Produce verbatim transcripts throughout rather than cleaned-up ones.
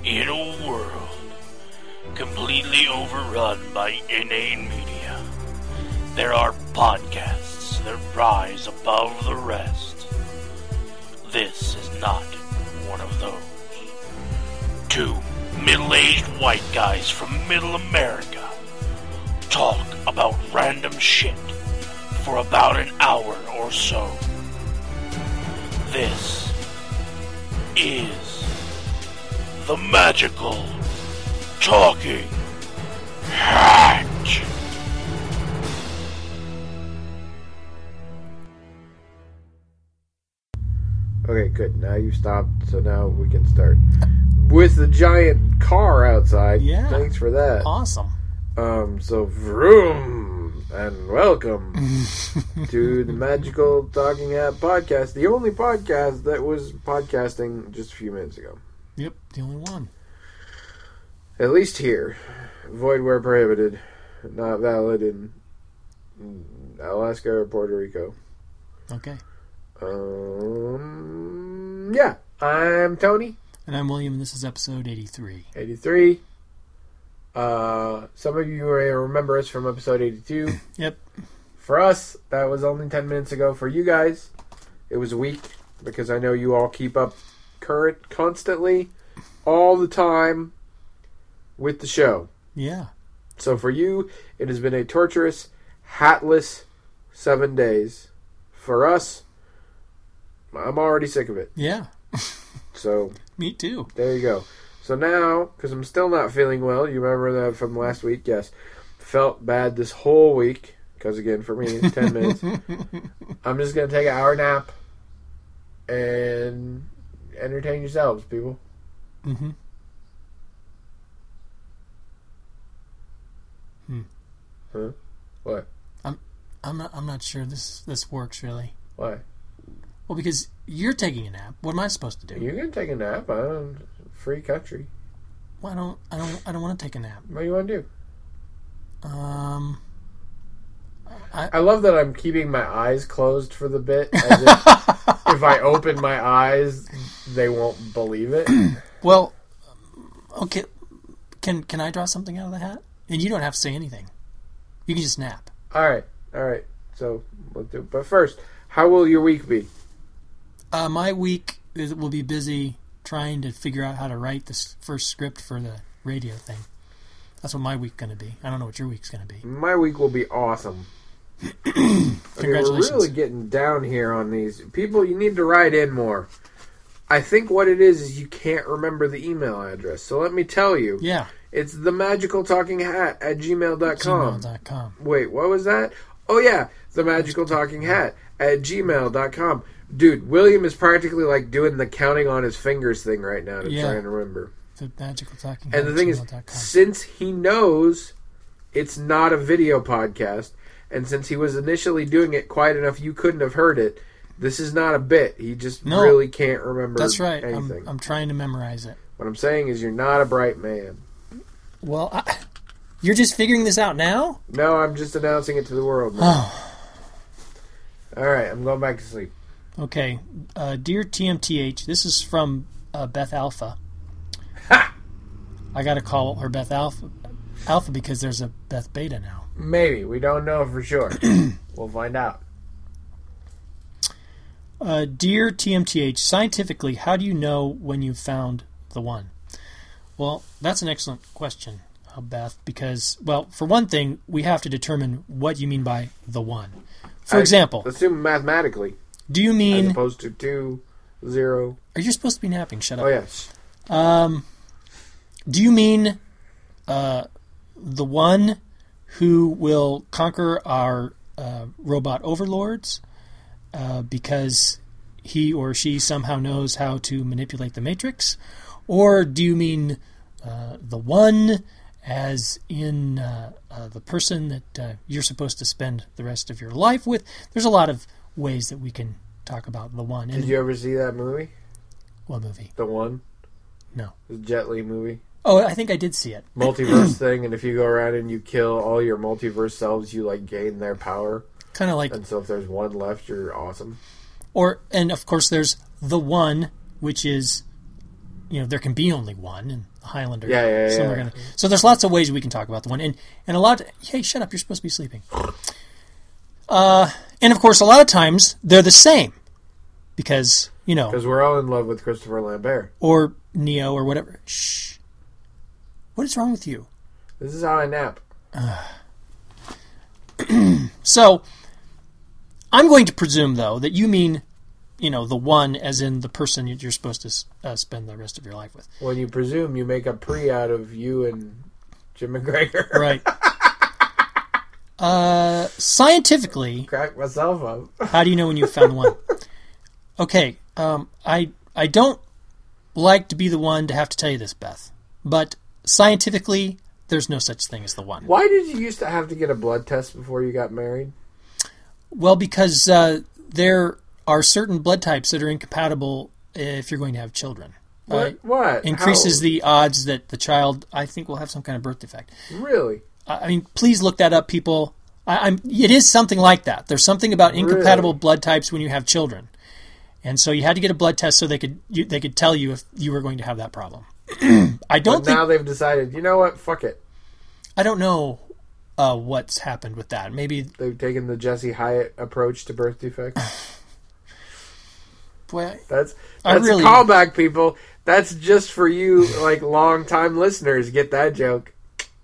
In a world completely overrun by inane media, there are podcasts that rise above the rest. This is not one of those. Two middle-aged white guys from middle America talk about random shit for about an hour or so. This is the Magical Talking Hat. Okay, good. Now you've stopped, so now we can start. With the giant car outside. Yeah. Thanks for that. Awesome. Um, so, vroom, and welcome to the Magical Talking Hat podcast, the only podcast that was podcasting just a few minutes ago. Yep, the only one. At least here. Void where prohibited. Not valid in Alaska or Puerto Rico. Okay. Um, yeah. I'm Tony. And I'm William, and this is episode eighty-three. eighty-three. Uh, some of you may remember us from episode eighty-two. Yep. For us, that was only ten minutes ago. For you guys, it was a week, because I know you all keep up current constantly, all the time, with the show. Yeah. So for you, it has been a torturous, hatless seven days. For us, I'm already sick of it. Yeah. So Me too. there you go. So now, because I'm still not feeling well, you remember that from last week? Yes. Felt bad this whole week, because again, for me, it's ten minutes. I'm just going to take an hour nap and entertain yourselves, people. Mm-hmm. Hmm. Huh? What? I'm I'm not I'm not sure this this works really. Why? Well, because you're taking a nap. What am I supposed to do? You can take a nap. I don't. Free country. Well, I don't I don't I don't want to take a nap. What do you want to do? Um I, I love that I'm keeping my eyes closed for the bit. As if, if I open my eyes, they won't believe it. well, okay. Can can I draw something out of the hat? And you don't have to say anything. You can just nap. All right, all right. So we'll do. But first, how will your week be? Uh, my week is, will be busy trying to figure out how to write this first script for the radio thing. That's what my week's going to be. I don't know what your week's going to be. My week will be awesome. Congratulations. Okay, we're really getting down here on these. People, you need to write in more. I think what it is is you can't remember the email address. So let me tell you. Yeah. It's the magical talking hat at gmail dot com. gmail dot com. Wait, what was that? Oh, yeah. The magical talking hat at gmail dot com. Dude, William is practically like doing the counting on his fingers thing right now to Yeah. try and remember. The magical talking And the thing is, since he knows it's not a video podcast, and since he was initially doing it quiet enough you couldn't have heard it, this is not a bit. He just No. really can't remember That's right. anything. I'm, I'm trying to memorize it. What I'm saying is you're not a bright man. Well, I, you're just figuring this out now? No, I'm just announcing it to the world now. All right, I'm going back to sleep. Okay. Uh, Dear T M T H, this is from uh, Beth Alpha. Ha! I got to call her Beth Alpha, Alpha because there's a Beth Beta now. Maybe. We don't know for sure. We'll find out. Uh, Dear T M T H, scientifically, how do you know when you've found the one? Well, that's an excellent question, uh, Beth, because, well, for one thing, we have to determine what you mean by the one. For I example, assume mathematically. do you mean... As opposed to two, zero. Are you supposed to be napping? Shut up. Oh, yes. Um, do you mean uh, the one who will conquer our uh, robot overlords uh, because he or she somehow knows how to manipulate the Matrix? Or do you mean uh, the one as in uh, uh, the person that uh, you're supposed to spend the rest of your life with? There's a lot of ways that we can talk about the one. Did you ever see that movie? What movie? The One? No. The Jet Li movie? Oh, I think I did see it. Multiverse thing, and if you go around and you kill all your multiverse selves, you, like, gain their power. Kind of like... And so if there's one left, you're awesome. Or, and of course there's the one, which is, you know, there can be only one, and Highlander. Yeah, yeah, Some yeah. are gonna, so there's lots of ways we can talk about the one. And, and a lot of, hey, shut up, you're supposed to be sleeping. Uh, and, of course, a lot of times they're the same. Because, you know. Because we're all in love with Christopher Lambert. Or Neo or whatever. Shh. What is wrong with you? This is how I nap. Uh. So, I'm going to presume, though, that you mean, you know, the one as in the person you're supposed to uh, spend the rest of your life with. When you presume, you make a pre out of you and Jim McGregor. Right. Uh, scientifically... Crack myself up. How do you know when you've found the one? Okay, um, I I don't like to be the one to have to tell you this, Beth, but scientifically, there's no such thing as the one. Why did you used to have to get a blood test before you got married? Well, because uh, there are certain blood types that are incompatible if you're going to have children. What? Uh, what? Increases How? the odds that the child, I think, will have some kind of birth defect. Really? I mean, please look that up, people. I, I'm. It is something like that. There's something about incompatible Really? blood types when you have children. And so you had to get a blood test so they could you, they could tell you if you were going to have that problem. I don't but think now they've decided, you know what? Fuck it. I don't know uh, what's happened with that. Maybe They've taken the Jesse Hyatt approach to birth defects. boy, That's I that's really- a callback, people. That's just for you, like long time listeners. Get that joke.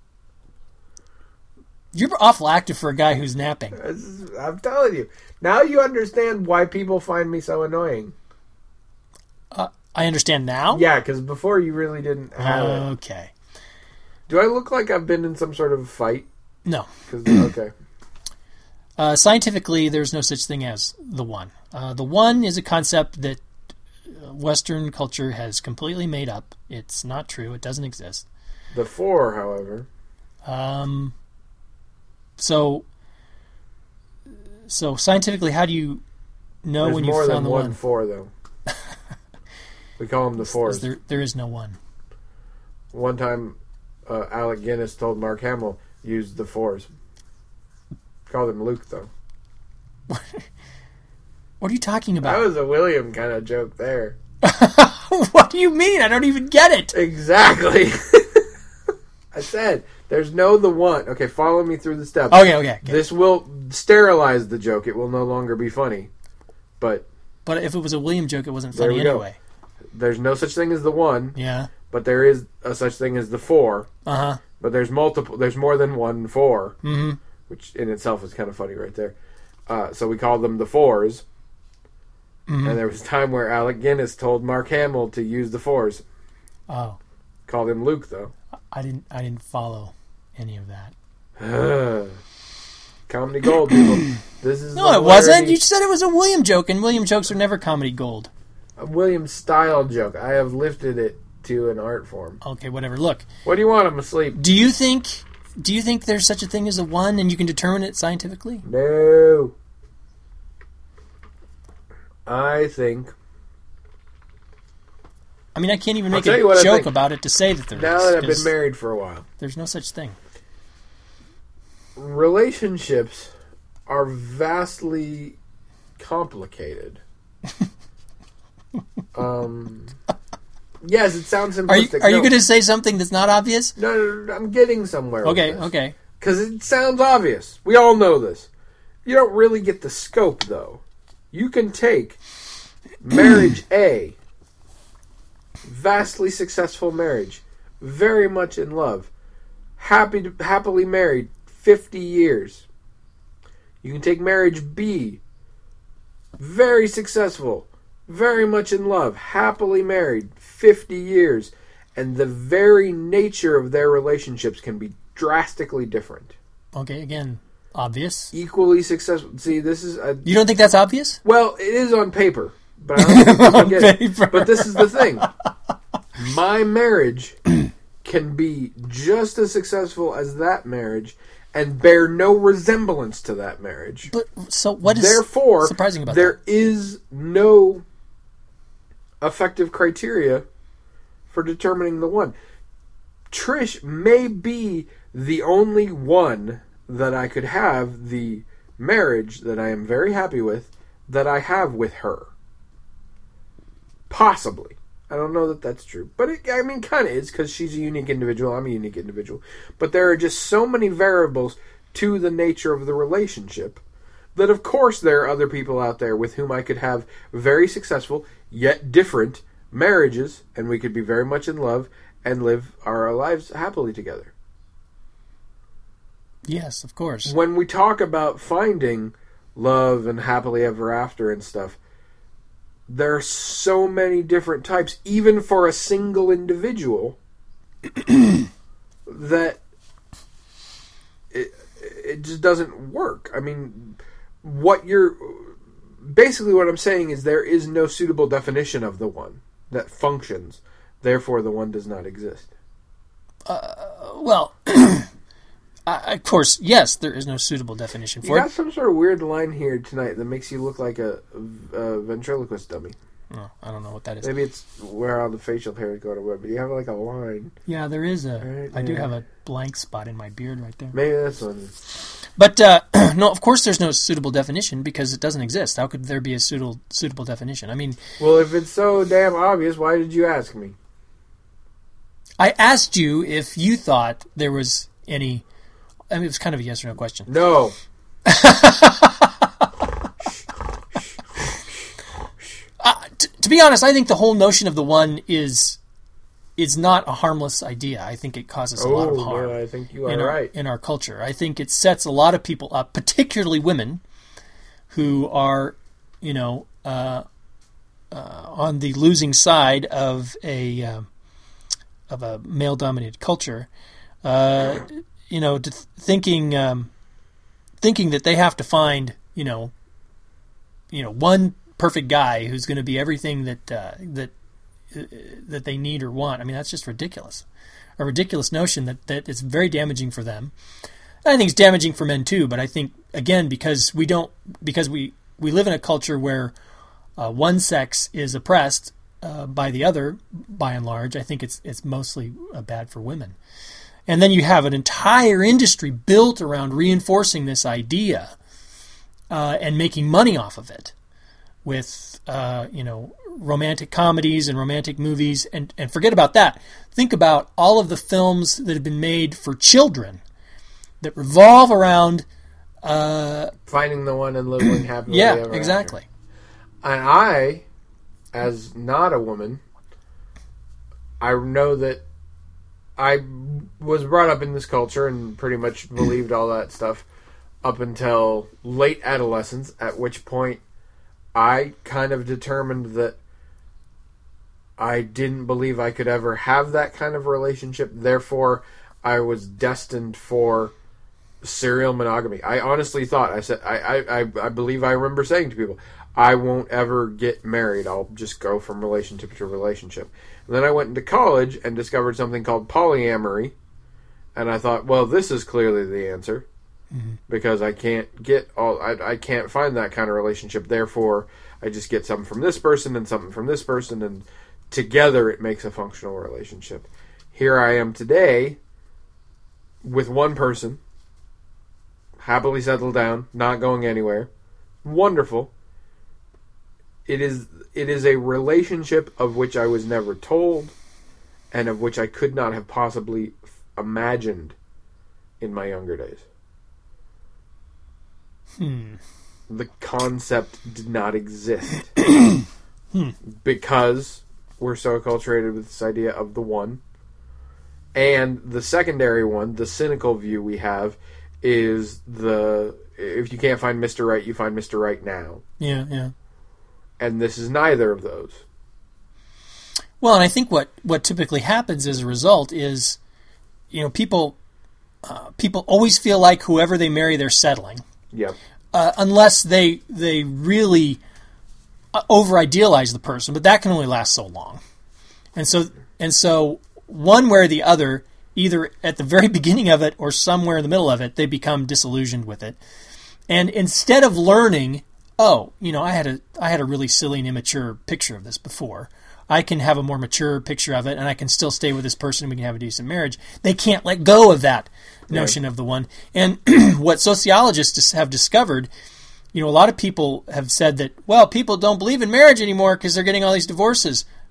you're awful active for a guy who's napping. This is- I'm telling you. Now you understand why people find me so annoying. Uh, I understand now. Yeah, because before you really didn't have it. Okay. Do I look like I've been in some sort of fight? No. 'Cause- okay. Uh, scientifically, there's no such thing as the one. Uh, the one is a concept that Western culture has completely made up. It's not true. It doesn't exist. The four, however. Um. So. So scientifically, how do you know There's when you more found than the one one? four, though. We call them the fours. There, there is no one. One time, uh, Alec Guinness told Mark Hamill, use the fours. Called him Luke, though. What are you talking That about? was a William kind of joke there. What do you mean? I don't even get it. Exactly. I said, there's no the one. Okay, follow me through the steps. Okay, okay. okay. This will sterilize the joke. It will no longer be funny. But But if it was a William joke, it wasn't There funny we go. anyway. there's no such thing as the one, Yeah. but there is a such thing as the four. Uh huh. But there's multiple. There's more than one four, Mm-hmm. which in itself is kind of funny right there. Uh, so we call them the fours. Mm-hmm. And there was a time where Alec Guinness told Mark Hamill to use the fours. Oh, Called him Luke, though. I didn't. I didn't follow any of that. Comedy gold, people. This is No, the it wasn't. hilarity- You said it was a William joke, and William jokes are never comedy gold. A William style joke. I have lifted it to an art form. Okay, whatever. Look, What do you want? I'm asleep. do you think? Do you think there's such a thing as a one, and you can determine it scientifically? No. I think I mean, I can't even I'll make tell a you what I joke think. about it to say that there is. now that I've 'cause been married for a while, there's no such thing. relationships are vastly complicated. um, yes, it sounds Are you simplistic. Are you No. going to say something that's not obvious? No, no, no, I'm getting somewhere. Okay, okay. Because it sounds obvious. We all know this. You don't really get the scope, though. You can take marriage A, vastly successful marriage, very much in love, happy to, happily married, fifty years. You can take marriage B, very successful, very much in love, happily married, fifty years, and the very nature of their relationships can be drastically different. Okay, again, obvious. Equally successful. See, this is a, You don't think that's obvious? well, it is on paper, but I don't think people On get it. paper. But this is the thing: my marriage can be just as successful as that marriage, and bear no resemblance to that marriage. But so what is Therefore, surprising about there that? is no effective criteria for determining the one. Trish may be the only one that I could have the marriage that I am very happy with that I have with her. Possibly. I don't know that that's true. But, it, I mean, kind of is, because she's a unique individual. I'm a unique individual. But there are just so many variables to the nature of the relationship that, of course, there are other people out there with whom I could have very successful, yet different, marriages, and we could be very much in love and live our lives happily together. Yes, of course. When we talk about finding love and happily ever after and stuff, there are so many different types, even for a single individual, that it, it just doesn't work. I mean, what you're... Basically what I'm saying is there is no suitable definition of the one that functions. Therefore, the one does not exist. Uh, well... Uh, of course, yes, there is no suitable definition for you got it. some sort of weird line here tonight that makes you look like a, a ventriloquist dummy. Oh, I don't know what that is. Maybe it's where all the facial hair is going away, but you have like a line. Yeah, there is a... Right I do there. have a blank spot in my beard right there. Maybe that's one. But, uh, no, of course there's no suitable definition because it doesn't exist. How could there be a suitable, suitable definition? I mean... Well, if it's so damn obvious, why did you ask me? I asked you if you thought there was any... I mean, it was kind of a yes or no question. No. uh, t- to be honest, I think the whole notion of the one is is not a harmless idea. I think it causes a oh, lot of harm. No, I think you are in our, right. in our culture. I think it sets a lot of people up, particularly women, who are, you know, uh, uh, on the losing side of a uh, of a male-dominated culture. Uh, you know, to th- thinking um, thinking that they have to find, you know, you know, one perfect guy who's going to be everything that uh, that uh, that they need or want. I mean, that's just ridiculous. A ridiculous notion that, that is very damaging for them. I think it's damaging for men too, but I think, again, because we don't, because we, we live in a culture where uh, one sex is oppressed uh, by the other, by and large, I think it's it's mostly uh, bad for women. And then you have an entire industry built around reinforcing this idea uh, and making money off of it with, uh, you know, romantic comedies and romantic movies. And, and forget about that. Think about all of the films that have been made for children that revolve around... Uh, Finding the one and living happily yeah, ever exactly. after. And I, as not a woman, I know that I was brought up in this culture and pretty much believed all that stuff up until late adolescence, at which point I kind of determined that I didn't believe I could ever have that kind of relationship. Therefore, I was destined for serial monogamy. I honestly thought, I said, I, I, I believe I remember saying to people, I won't ever get married. I'll just go from relationship to relationship. And then I went into college and discovered something called polyamory. And I thought, well, this is clearly the answer. Mm-hmm. Because I can't get all, I, I can't find that kind of relationship. Therefore, I just get something from this person and something from this person. And together it makes a functional relationship. Here I am today with one person, happily settled down, not going anywhere. Wonderful. It is it is a relationship of which I was never told and of which I could not have possibly imagined in my younger days. Hmm. The concept did not exist. hmm. Because we're so acculturated with this idea of the one. And the secondary one, the cynical view we have, is the if you can't find Mister Right, you find Mister Right now. Yeah, yeah. And this is neither of those. Well, and I think what, what typically happens as a result is, you know, people uh, people always feel like whoever they marry, they're settling. Yep. Uh, unless they they really uh, over idealize the person, but that can only last so long. And so and so one way or the other, either at the very beginning of it or somewhere in the middle of it, they become disillusioned with it. And instead of learning, oh, you know, I had a I had a really silly and immature picture of this before. I can have a more mature picture of it, and I can still stay with this person, and we can have a decent marriage. They can't let go of that notion yeah. of the one. And what sociologists have discovered, you know, a lot of people have said that, well, people don't believe in marriage anymore because they're getting all these divorces.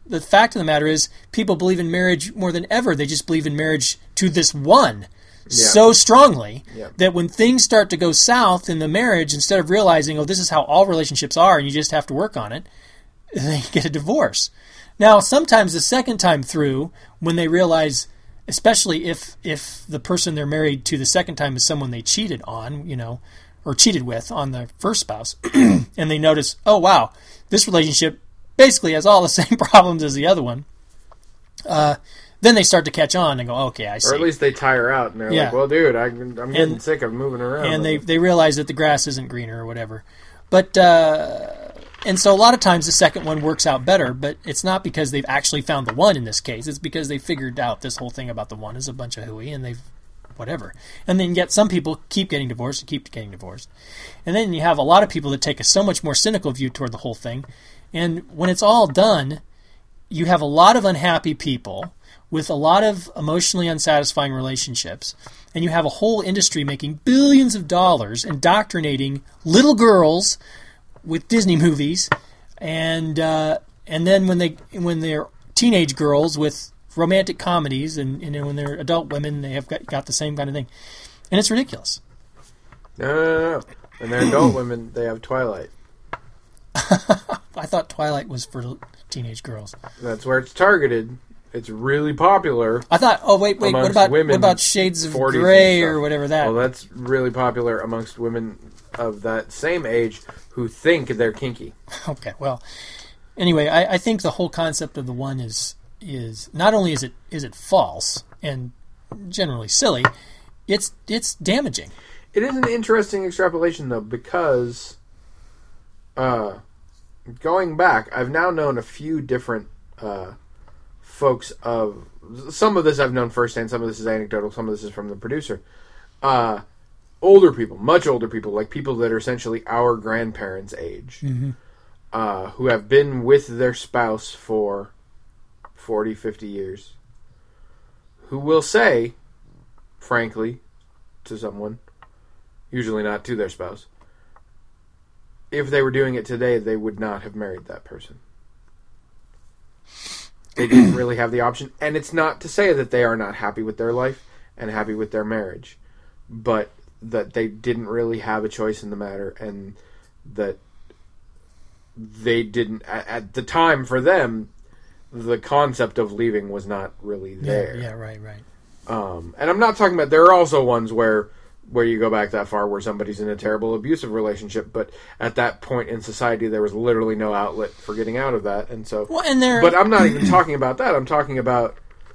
the fact of the matter is, people believe in marriage more than ever. They just believe in marriage to this one yeah. so strongly yeah. that when things start to go south in the marriage, instead of realizing, oh, this is how all relationships are and you just have to work on it, they get a divorce. Now, sometimes the second time through, when they realize, especially if if the person they're married to the second time is someone they cheated on, you know, or cheated with on the first spouse, and they notice, oh, wow, this relationship basically has all the same problems as the other one, uh, then they start to catch on and go, okay, I see. Or at least they tire out, and they're yeah. like, well, dude, I, I'm getting and, sick of moving around. And they, they realize that the grass isn't greener or whatever. But, uh, and so a lot of times the second one works out better, but it's not because they've actually found the one in this case. It's because they figured out this whole thing about the one is a bunch of hooey, and they've whatever. And then yet some people keep getting divorced and keep getting divorced. And then you have a lot of people that take a so much more cynical view toward the whole thing. And when it's all done, you have a lot of unhappy people with a lot of emotionally unsatisfying relationships. And you have a whole industry making billions of dollars indoctrinating little girls with Disney movies. And uh, and then when, they, when they're teenage girls with romantic comedies, and, and when they're adult women, they have got, got the same kind of thing. And it's ridiculous. No, no, no, no. When they're adult women, they have Twilight. I thought Twilight was for teenage girls. That's where it's targeted. It's really popular. I thought, oh, wait, wait, what about what about Shades of Grey or whatever that? Well, that's really popular amongst women of that same age who think they're kinky. Okay, well, anyway, I, I think the whole concept of the one is is not only is it is it false and generally silly, it's it's damaging. It is an interesting extrapolation, though, because uh, going back, I've now known a few different uh, folks of... Some of this I've known firsthand, some of this is anecdotal, some of this is from the producer. Uh, older people, much older people, like people that are essentially our grandparents' age, mm-hmm. uh, who have been with their spouse for forty, fifty years, who will say, frankly, to someone, usually not to their spouse, if they were doing it today, they would not have married that person. They didn't really have the option. And it's not to say that they are not happy with their life and happy with their marriage, but that they didn't really have a choice in the matter, and that they didn't, at, at the time for them, the concept of leaving was not really there. Yeah, yeah right, right. Um, and I'm not talking about, there are also ones where where you go back that far where somebody's in a terrible abusive relationship, but at that point in society there was literally no outlet for getting out of that, and so well, and there... but I'm not even talking about that. I'm talking about,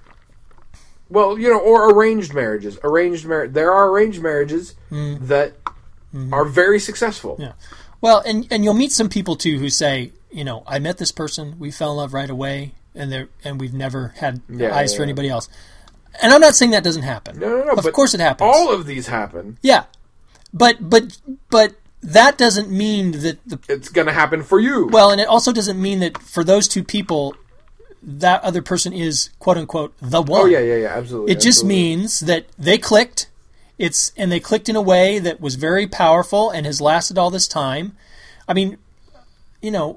well, you know, or arranged marriages. Arranged mar- there are arranged marriages mm. that mm-hmm. are very successful. Yeah. Well, and and you'll meet some people too who say, you know, I met this person, we fell in love right away, and they and we've never had yeah, eyes yeah, for yeah. anybody else. And I'm not saying that doesn't happen. No, no, no. Of course it happens. All of these happen. Yeah. But but but that doesn't mean that the it's going to happen for you. Well, and it also doesn't mean that for those two people that other person is quote unquote the one. Oh yeah, yeah, yeah, absolutely. It absolutely. just means that they clicked. It's and they clicked in a way that was very powerful and has lasted all this time. I mean, you know,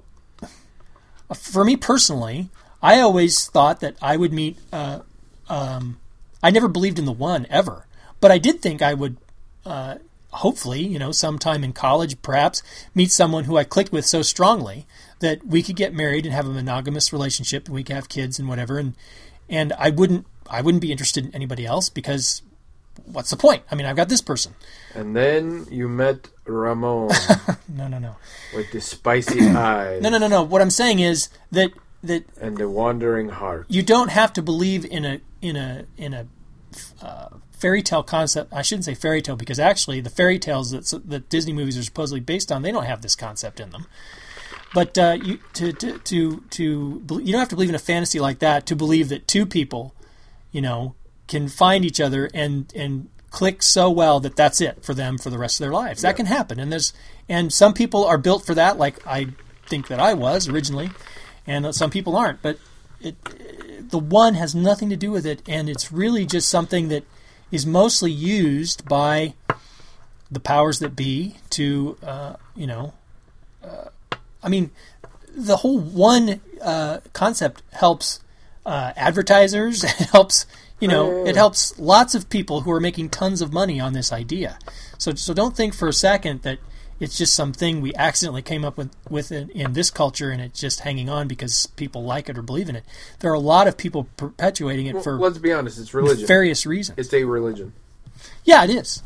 for me personally, I always thought that I would meet uh, um I never believed in the one, ever. But I did think I would, uh, hopefully, you know, sometime in college, perhaps, meet someone who I clicked with so strongly that we could get married and have a monogamous relationship, and we could have kids and whatever. And and I wouldn't I wouldn't be interested in anybody else, because what's the point? I mean, I've got this person. And then you met Ramon. no, no, no. With the spicy eyes. No, no, no, no. What I'm saying is that... that and the wandering heart. You don't have to believe in a in a in a uh, fairy tale concept. I shouldn't say fairy tale, because actually the fairy tales that that Disney movies are supposedly based on, they don't have this concept in them. But uh, you to to to to you don't have to believe in a fantasy like that to believe that two people, you know, can find each other and and click so well that that's it for them for the rest of their lives. Yeah. That can happen, and there's and some people are built for that, like I think that I was originally. And some people aren't, but it, the one has nothing to do with it, and it's really just something that is mostly used by the powers that be to, uh, you know, uh, I mean, the whole one uh, concept helps uh, advertisers. It helps, you know, Yeah. it helps lots of people who are making tons of money on this idea. So, so don't think for a second that it's just something we accidentally came up with, with in, in this culture and it's just hanging on because people like it or believe in it. There are a lot of people perpetuating it Well, for let's be honest, it's religion. various reasons. It's a religion. Yeah, it is.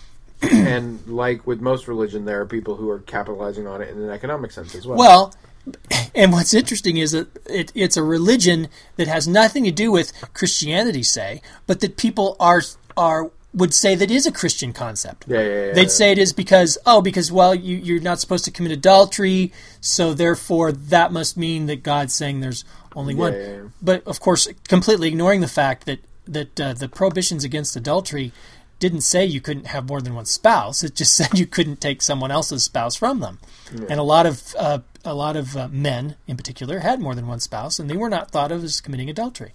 And like with most religion, there are people who are capitalizing on it in an economic sense as well. Well, and what's interesting is that it, it's a religion that has nothing to do with Christianity, say, but that people are are would say that is a Christian concept. Yeah, yeah, yeah. They'd say it is because, oh, because, well, you, you're not supposed to commit adultery, so therefore that must mean that God's saying there's only Yeah, one. yeah, yeah. But, of course, completely ignoring the fact that, that uh, the prohibitions against adultery didn't say you couldn't have more than one spouse. It just said you couldn't take someone else's spouse from them. Yeah. And a lot of uh, a lot of uh, men, in particular, had more than one spouse, and they were not thought of as committing adultery.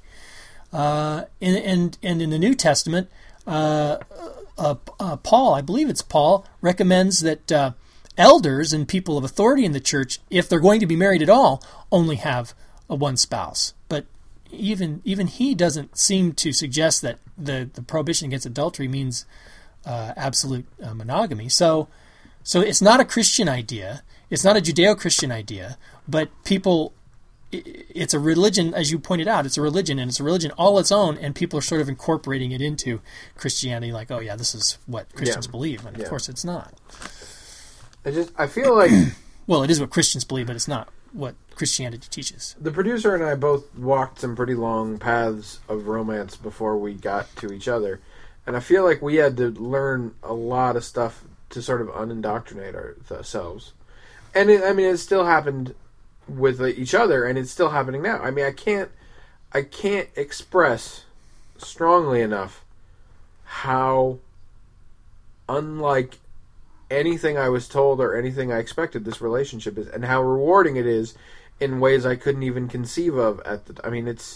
Uh, and, and, and in the New Testament, uh, uh, uh, Paul, I believe it's Paul, recommends that uh, elders and people of authority in the church, if they're going to be married at all, only have a one spouse. But even even he doesn't seem to suggest that the, the prohibition against adultery means uh, absolute uh, monogamy. So, so it's not a Christian idea. It's not a Judeo-Christian idea. But people, it's a religion, as you pointed out. It's a religion, and it's a religion all its own. And people are sort of incorporating it into Christianity, like, oh yeah, this is what Christians Yeah. believe, and Yeah. of course it's not. I just I feel like Well, it is what Christians believe, but it's not what Christianity teaches. the producer and I both walked some pretty long paths of romance before we got to each other, and I feel like we had to learn a lot of stuff to sort of unindoctrinate our, ourselves. And it, I mean, it still happened with uh, each other, and it's still happening now. I mean, I can't I can't express strongly enough how unlike anything I was told or anything I expected this relationship is, and how rewarding it is in ways I couldn't even conceive of at the. I mean, it's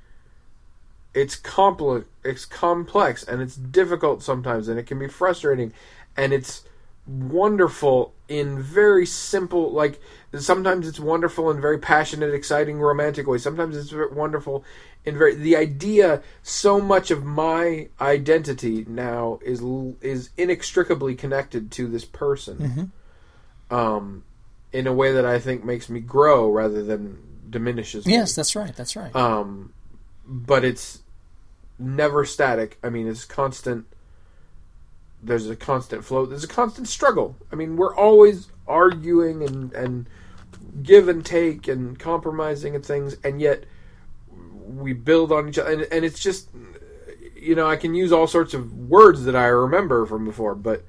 it's complex, it's complex, and it's difficult sometimes, and it can be frustrating, and it's wonderful in very simple, like sometimes it's wonderful in very passionate, exciting, romantic ways. Sometimes it's wonderful in very the idea. So much of my identity now is is inextricably connected to this person, Mm-hmm. um, in a way that I think makes me grow rather than diminishes me. Yes, that's right. That's right. Um, but it's never static. I mean, it's constant. There's a constant flow. There's a constant struggle. I mean, we're always arguing and, and give and take and compromising and things, and yet we build on each other. And, and it's just, you know, I can use all sorts of words that I remember from before, but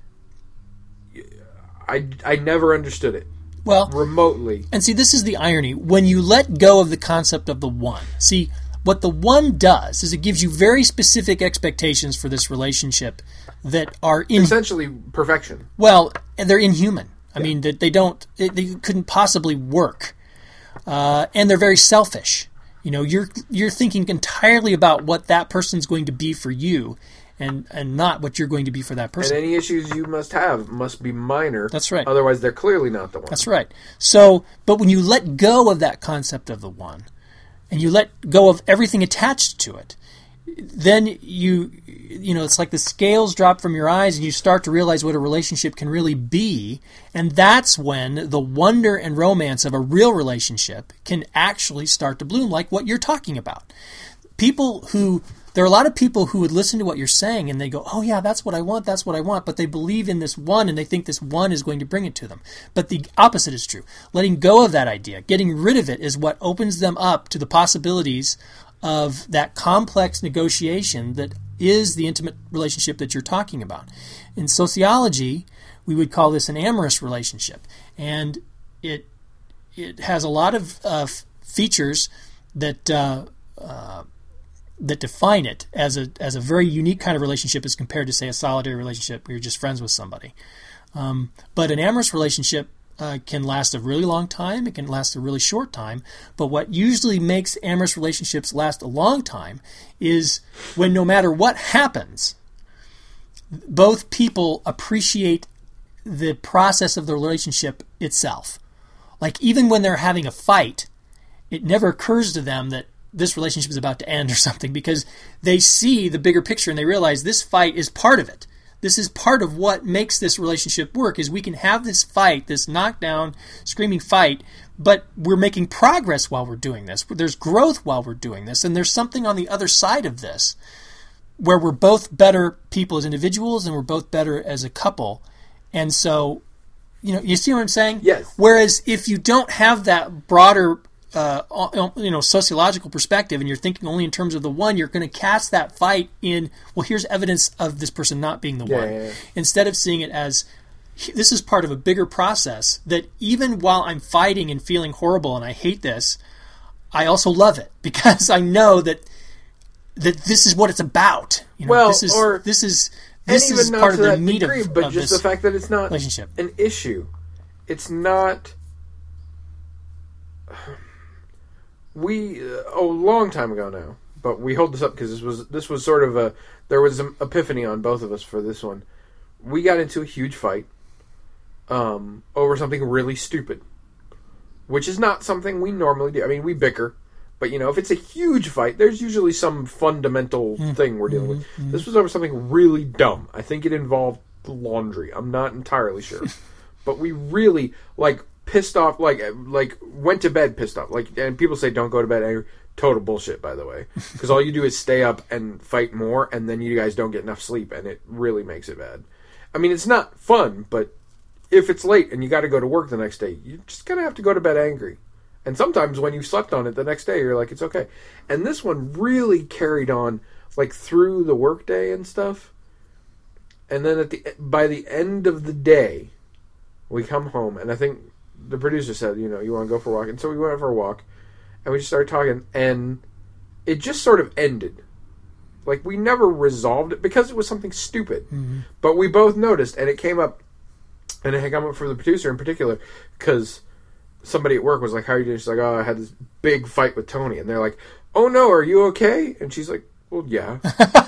I, I never understood it Well, remotely. and see, this is the irony. When you let go of the concept of the one, see, what the one does is it gives you very specific expectations for this relationship that are in Essentially perfection. well, they're inhuman. I mean, that they don't, they, they couldn't possibly work, uh, and they're very selfish. You know, you're you're thinking entirely about what that person's going to be for you, and and not what you're going to be for that And person. any issues you must have must be minor. That's right. Otherwise, they're clearly not the one. That's right. So, but when you let go of that concept of the one, and you let go of everything attached to it, then you, you know, it's like the scales drop from your eyes and you start to realize what a relationship can really be. And that's when the wonder and romance of a real relationship can actually start to bloom, like what you're talking about. People who, there are a lot of people who would listen to what you're saying and they go, oh yeah, that's what I want, that's what I want. But they believe in this one and they think this one is going to bring it to them. But the opposite is true. Letting go of that idea, getting rid of it, is what opens them up to the possibilities of that complex negotiation that is the intimate relationship that you're talking about. In sociology, we would call this an amorous relationship, and it it has a lot of uh, features that uh, uh, that define it as a as a very unique kind of relationship as compared to, say, a solitary relationship where you're just friends with somebody. Um, but an amorous relationship Uh, can last a really long time. It can last a really short time. But what usually makes amorous relationships last a long time is when no matter what happens, both people appreciate the process of the relationship itself. Like even when they're having a fight it never occurs to them that this relationship is about to end or something, because they see the bigger picture and they realize this fight is part of it. This is part of what makes this relationship work, is we can have this fight, this knockdown, screaming fight, but we're making progress while we're doing this. There's growth while we're doing this, and there's something on the other side of this where we're both better people as individuals and we're both better as a couple. And so, you know, you see what I'm saying? Yes. Whereas if you don't have that broader Uh, you know, sociological perspective, and you're thinking only in terms of the one, you're going to cast that fight in, well, here's evidence of this person not being the yeah, one. Yeah, yeah. Instead of seeing it as, this is part of a bigger process, that even while I'm fighting and feeling horrible and I hate this, I also love it, because I know that that this is what it's about. You know, well, this is, or, this is, this and is even part not of to the that meat degree, of, but of just this the fact that it's not relationship. An issue. It's not... We uh, oh, a long time ago now, but we hold this up because this was this was sort of a there was an epiphany on both of us for this one. We got into a huge fight um, over something really stupid, which is not something we normally do. I mean, we bicker, but you know, if it's a huge fight, there's usually some fundamental mm. thing we're dealing with. Mm-hmm. This was over something really dumb. I think it involved laundry. I'm not entirely sure, but we really like. Pissed off, like like went to bed pissed off, like, and people say don't go to bed angry. Total bullshit, by the way, because all you do is stay up and fight more, and then you guys don't get enough sleep, and it really makes it bad. I mean, it's not fun, but if it's late and you got to go to work the next day, you're just gonna have to go to bed angry. And sometimes when you slept on it the next day, you're like, it's okay. And this one really carried on, like through the workday and stuff. And then at the by the end of the day, we come home, and I think. The producer said, you know, you want to go for a walk? And so we went for a walk, and we just started talking, and it just sort of ended. Like, we never resolved it, because it was something stupid. Mm-hmm. But we both noticed, and it came up, and it had come up for the producer in particular, because somebody at work was like, how are you doing? She's like, oh, I had this big fight with Tony. And they're like, oh, no, are you okay? And she's like, well, yeah.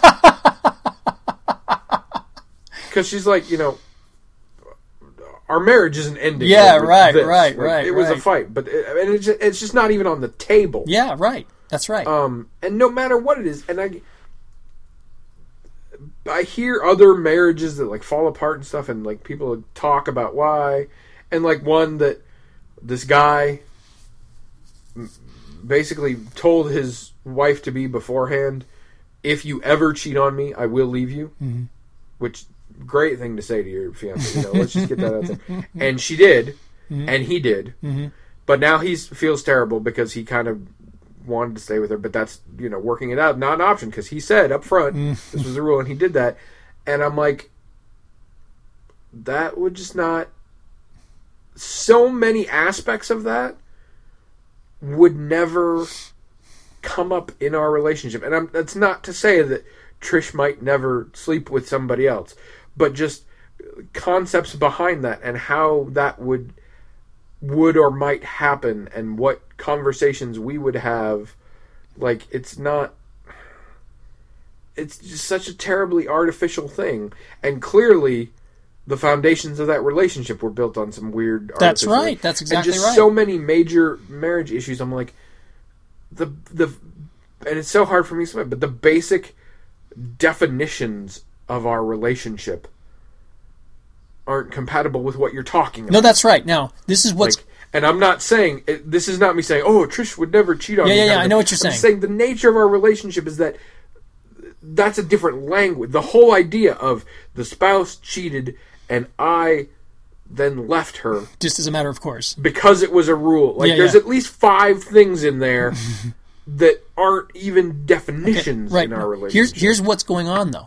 Because she's like, you know, our marriage isn't ending. Yeah, right, this. right, like, right. It was right. a fight, but it, and it's just, it's just not even on the table. Yeah, right. That's right. Um, and no matter what it is, and I, I hear other marriages that like fall apart and stuff, and like people talk about why, and like one that this guy basically told his wife to be beforehand, if you ever cheat on me, I will leave you, mm-hmm. which. Great thing to say to your fiance. You know, let's just get that out there. And she did, mm-hmm. and he did. Mm-hmm. But now he feels terrible because he kind of wanted to stay with her. But that's, you know, working it out, not an option, because he said up front mm-hmm. this was the rule, and he did that. And I'm like, that would just not. So many aspects of that would never come up in our relationship. And I'm, that's not to say that Trish might never sleep with somebody else. But just concepts behind that and how that would would or might happen and what conversations we would have. Like, it's not... It's just such a terribly artificial thing. And clearly, the foundations of that relationship were built on some weird... That's right. That's exactly right. And just so many major marriage issues. I'm like... the the And it's so hard for me to say, but the basic definitions of our relationship aren't compatible with what you're talking about. No, that's right. Now, this is what's... Like, and I'm not saying... It, this is not me saying, oh, Trish would never cheat on yeah, me. Yeah, yeah, I know what you're I'm saying. saying the nature of our relationship is that that's a different language. The whole idea of the spouse cheated and I then left her... Just as a matter of course. Because it was a rule. Like, yeah, there's yeah. at least five things in there... that aren't even definitions okay, right. in our relationship. Here's here's what's going on, though.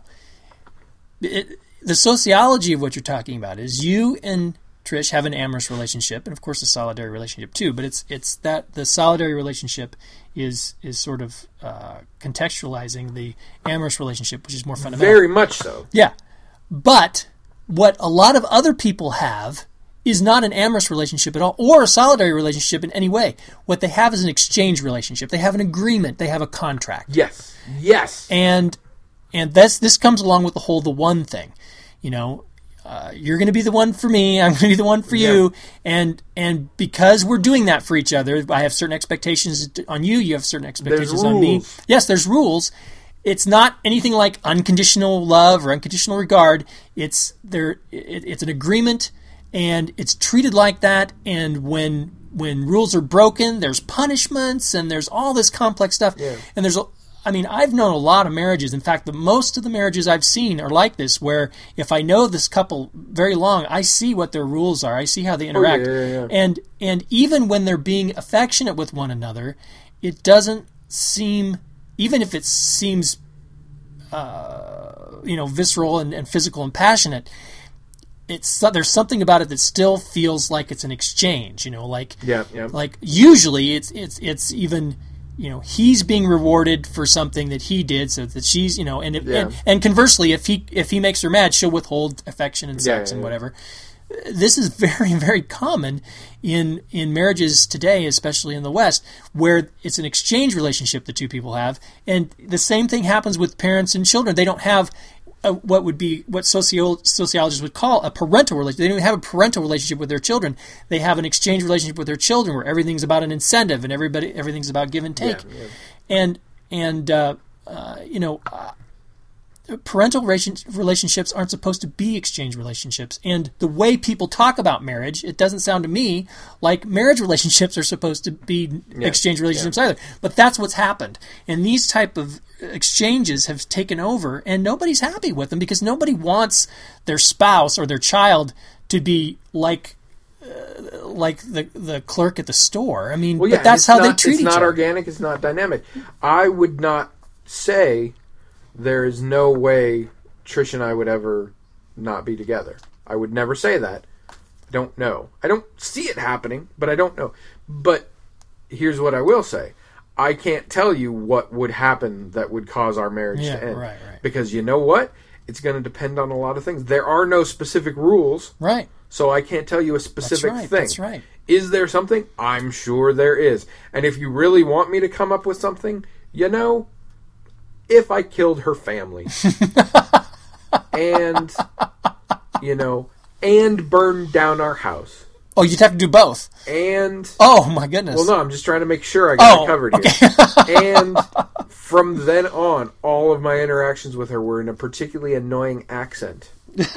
It, the sociology of what you're talking about is you and Trish have an amorous relationship, and of course a solidary relationship too. But it's it's that the solidary relationship is is sort of uh, contextualizing the amorous relationship, which is more fundamental. Very much so. Yeah, but what a lot of other people have is not an amorous relationship at all, or a solidary relationship in any way. What they have is an exchange relationship. They have an agreement. They have a contract. Yes. Yes. And and this this comes along with the whole the one thing. You know, uh, you're going to be the one for me. I'm going to be the one for you. Yeah. And and because we're doing that for each other, I have certain expectations on you. You have certain expectations on me. Yes, there's rules. It's not anything like unconditional love or unconditional regard. It's there. It, it's an agreement, and it's treated like that. And when when rules are broken, there's punishments, and there's all this complex stuff. Yeah. And there's a I mean, I've known a lot of marriages. In fact, the most of the marriages I've seen are like this, where if I know this couple very long, I see what their rules are. I see how they interact. Oh, yeah, yeah, yeah. And and even when they're being affectionate with one another, it doesn't seem, even if it seems, uh, you know, visceral and, and physical and passionate, it's there's something about it that still feels like it's an exchange. You know, like yeah, yeah. like usually it's it's it's even. You know, he's being rewarded for something that he did, so that she's, you know, and if, Yeah. and, and conversely, if he if he makes her mad, she'll withhold affection and sex Yeah, yeah, and yeah. whatever. This is very, very common in in marriages today, especially in the West, where it's an exchange relationship the two people have, and the same thing happens with parents and children. They don't have a, what would be what socio- sociologists would call a parental relationship. They don't even have a parental relationship with their children. They have an exchange relationship with their children, where everything's about an incentive and everybody everything's about give and take. Yeah, yeah. And and uh, uh, you know, uh, parental relation- relationships aren't supposed to be exchange relationships. And the way people talk about marriage, it doesn't sound to me like marriage relationships are supposed to be Yeah, exchange relationships yeah. either. But that's what's happened. And these type of exchanges have taken over, and nobody's happy with them because nobody wants their spouse or their child to be like uh, like the the clerk at the store. I mean, Well, yeah, but that's and how it's they not- treat it's each not other. organic. It's not dynamic. I would not say there is no way Trish and I would ever not be together. I would never say that. I don't know. I don't see it happening, but I don't know. But here's what I will say. I can't tell you what would happen that would cause our marriage Yeah, to end. right, right. Because you know what? It's going to depend on a lot of things. There are no specific rules, Right. so I can't tell you a That's specific right. thing. That's right. Is there something? I'm sure there is. And if you really want me to come up with something, you know, if I killed her family and, you know, and burned down our house Oh, you'd have to do both. and, Oh my goodness. well, no, I'm just trying to make sure I got Oh, it covered here. And from then on, all of my interactions with her were in a particularly annoying accent.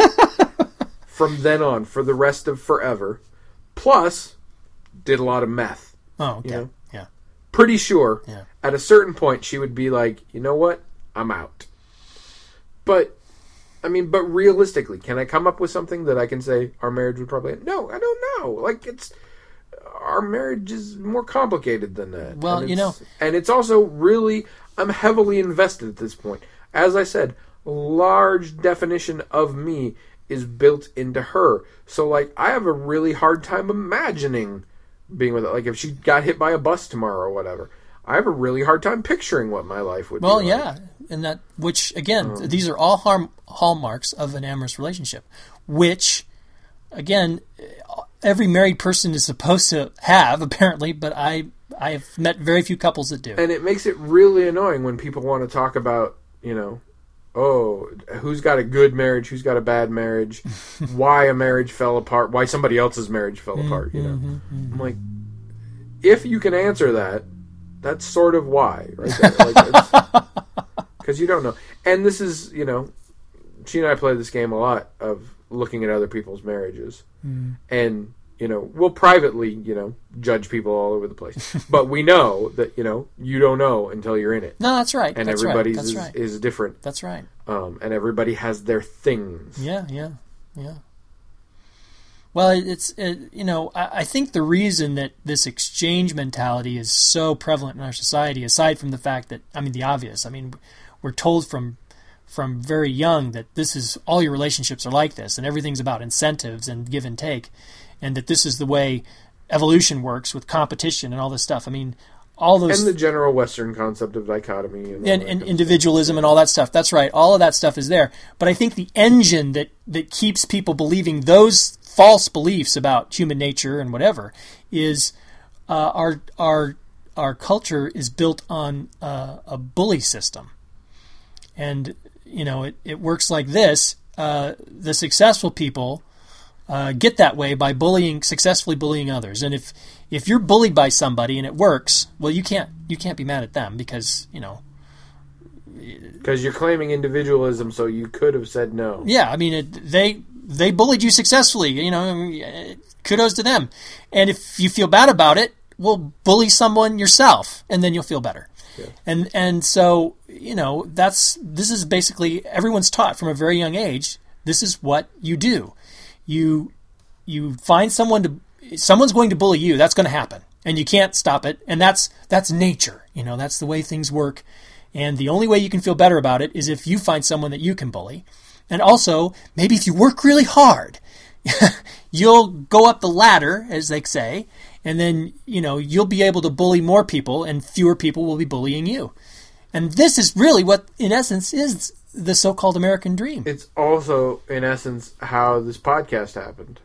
From then on, for the rest of forever. Plus, did a lot of meth. Oh, okay. You know? Yeah. Pretty sure Yeah. at a certain point she would be like, you know what? I'm out. But, I mean, but realistically, can I come up with something that I can say our marriage would probably end? No, I don't know. Like, it's, our marriage is more complicated than that. Well, And you it's- know- And it's also really, I'm heavily invested at this point. As I said, a large definition of me is built into her. So, like, I have a really hard time imagining being with it. Like, if she got hit by a bus tomorrow or whatever, I have a really hard time picturing what my life would Well, be like. yeah, and that which again, Um, these are all harm, hallmarks of an amorous relationship, which again, every married person is supposed to have apparently, but I I have met very few couples that do. And it makes it really annoying when people want to talk about, you know, oh, who's got a good marriage, who's got a bad marriage, why a marriage fell apart, why somebody else's marriage fell apart, you know. I'm like, if you can answer that, that's sort of why, right there. Like, because you don't know. And this is, you know, she and I play this game a lot of looking at other people's marriages. And, you know, we'll privately, you know, judge people all over the place. But we know that, you know, you don't know until you're in it. No, that's right. And that's everybody's right. That's is, right. is different. That's right. Um, and everybody has their things. Yeah, yeah, yeah. Well, it- it's it, you know I, I think the reason that this exchange mentality is so prevalent in our society, aside from the fact that I mean the obvious, I mean we're told from from very young that this is all your relationships are like this, and everything's about incentives and give and take, and that this is the way evolution works with competition and all this stuff. I mean, all those And the general Western concept of dichotomy. And, all and, that and kind of individualism and all that stuff. That's right. All of that stuff is there. But I think the engine that, that keeps people believing those false beliefs about human nature and whatever is uh, our our our culture is built on uh, a bully system. And, you know, it, it works like this. uh, the successful people uh, get that way by bullying, successfully bullying others. And if if you're bullied by somebody and it works, well, you can't you can't be mad at them because you know. Because you're claiming individualism, so you could have said no. Yeah, I mean, it, they they bullied you successfully. You know, kudos to them. And if you feel bad about it, well, bully someone yourself, and then you'll feel better. Yeah. And and so you know that's this is basically everyone's taught from a very young age. This is what you do. You you find someone to someone's going to bully you. That's going to happen, and you can't stop it. And that's that's nature. You know, that's the way things work. And the only way you can feel better about it is if you find someone that you can bully. And also, maybe if you work really hard, you'll go up the ladder, as they say, and then, you know, you'll be able to bully more people and fewer people will be bullying you. And this is really what, in essence, is the so-called American dream. It's also, in essence, how this podcast happened.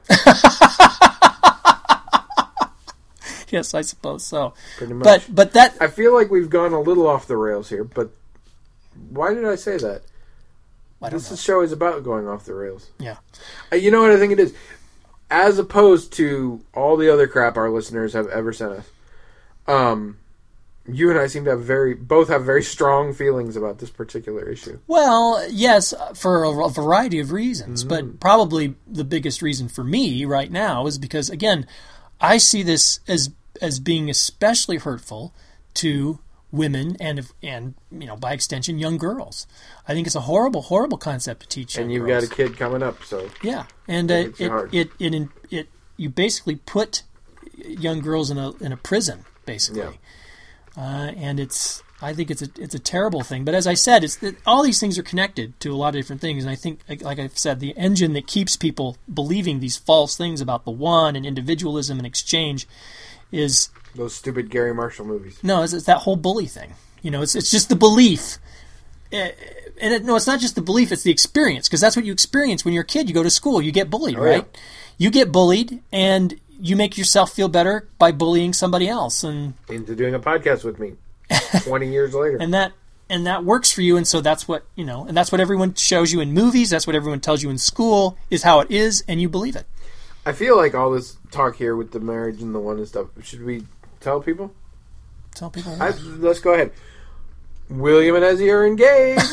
Yes, I suppose so. Pretty much. But but that I feel like we've gone a little off the rails here, but why did I say that? I don't this know. show is about going off the rails. Yeah. Uh, you know what I think it is? As opposed to all the other crap our listeners have ever sent us, um, you and I seem to have very both have very strong feelings about this particular issue. Well, yes, for a variety of reasons, Mm-hmm. but probably the biggest reason for me right now is because, again, I see this as as being especially hurtful to women and and you know by extension young girls. I think it's a horrible, horrible concept to teach. And young you've girls. got a kid coming up, so yeah, and uh, It makes it it, hard. it it it it you basically put young girls in a in a prison basically, Yeah. uh, and it's I think it's a it's a terrible thing. But as I said, it's it, all these things are connected to a lot of different things, and I think, like, like I've said, the engine that keeps people believing these false things about the one and individualism and exchange is those stupid Gary Marshall movies. no, it's, it's that whole bully thing. You know, it's it's just the belief. Uh, And it, no, it's not just the belief; it's the experience. Because that's what you experience when you're a kid. You go to school, you get bullied, Oh, right? yeah. You get bullied, and you make yourself feel better by bullying somebody else, and Into doing a podcast with me twenty years later. and that and that works for you. And so that's what you know, and that's what everyone shows you in movies. That's what everyone tells you in school is how it is, and you believe it. I feel like all this talk here with the marriage and the one and stuff, should we tell people? Tell people. I, let's go ahead. William and Ezzy are engaged.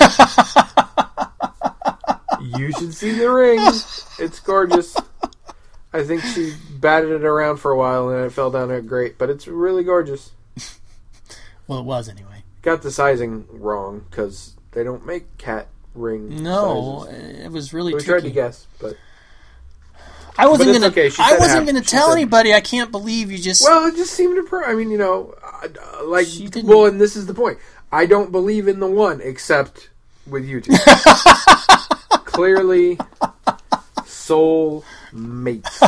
You should see the ring. It's gorgeous. I think she batted it around for a while and it fell down there great, but it's really gorgeous. Well, it was anyway. Got the sizing wrong because they don't make cat ring No, sizes. it was really We tricky. tried to guess, but I wasn't But it's gonna. okay. She I said wasn't half. gonna She tell said- anybody. I can't believe you just. well, it just seemed to. Pro- I mean, you know, uh, like She didn't- well, and this is the point. I don't believe in the one except with you two. Clearly, soul mates,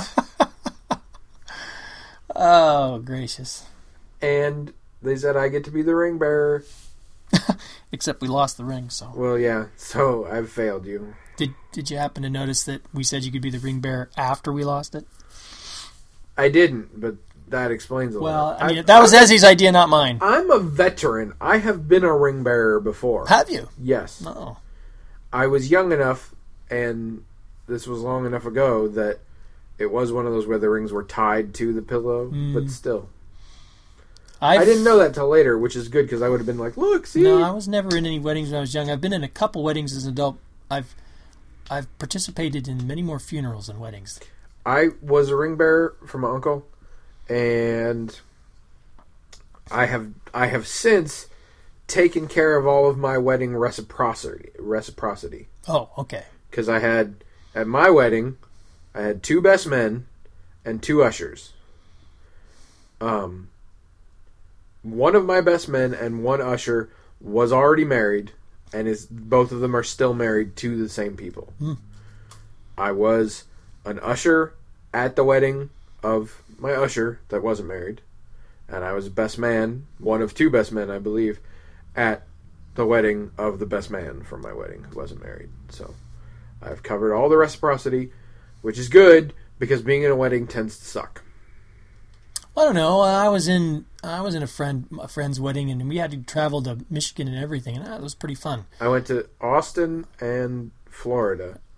Oh, gracious. and they said I get to be the ring bearer. Except we lost the ring, so. Well, yeah, so I've failed you. Did Did you happen to notice that we said you could be the ring bearer after we lost it? I didn't, but that explains a Well, lot. I mean, I- that was I'm- Ezzy's idea, not mine. I'm a veteran. I have been a ring bearer before. Have you? Yes. No. I was young enough, and this was long enough ago, that it was one of those where the rings were tied to the pillow, Mm. but still. I've, I didn't know that till later, which is good, because I would have been like, look, see? No, I was never in any weddings when I was young. I've been in a couple weddings as an adult. I've I've participated in many more funerals than weddings. I was a ring bearer for my uncle, and I have I have since taken care of all of my wedding reciprocity. Reciprocity. Oh, okay. Because I had, at my wedding, I had two best men and two ushers. Um, one of my best men and one usher was already married, and is both of them are still married to the same people. Hmm. I was an usher at the wedding of my usher that wasn't married, and I was best man, one of two best men, I believe, at the wedding of the best man from my wedding who wasn't married. So I've covered all the reciprocity, which is good because being in a wedding tends to suck. I don't know. I was in I was in a friend a friend's wedding, and we had to travel to Michigan and everything, and that was pretty fun. I went to Austin and Florida.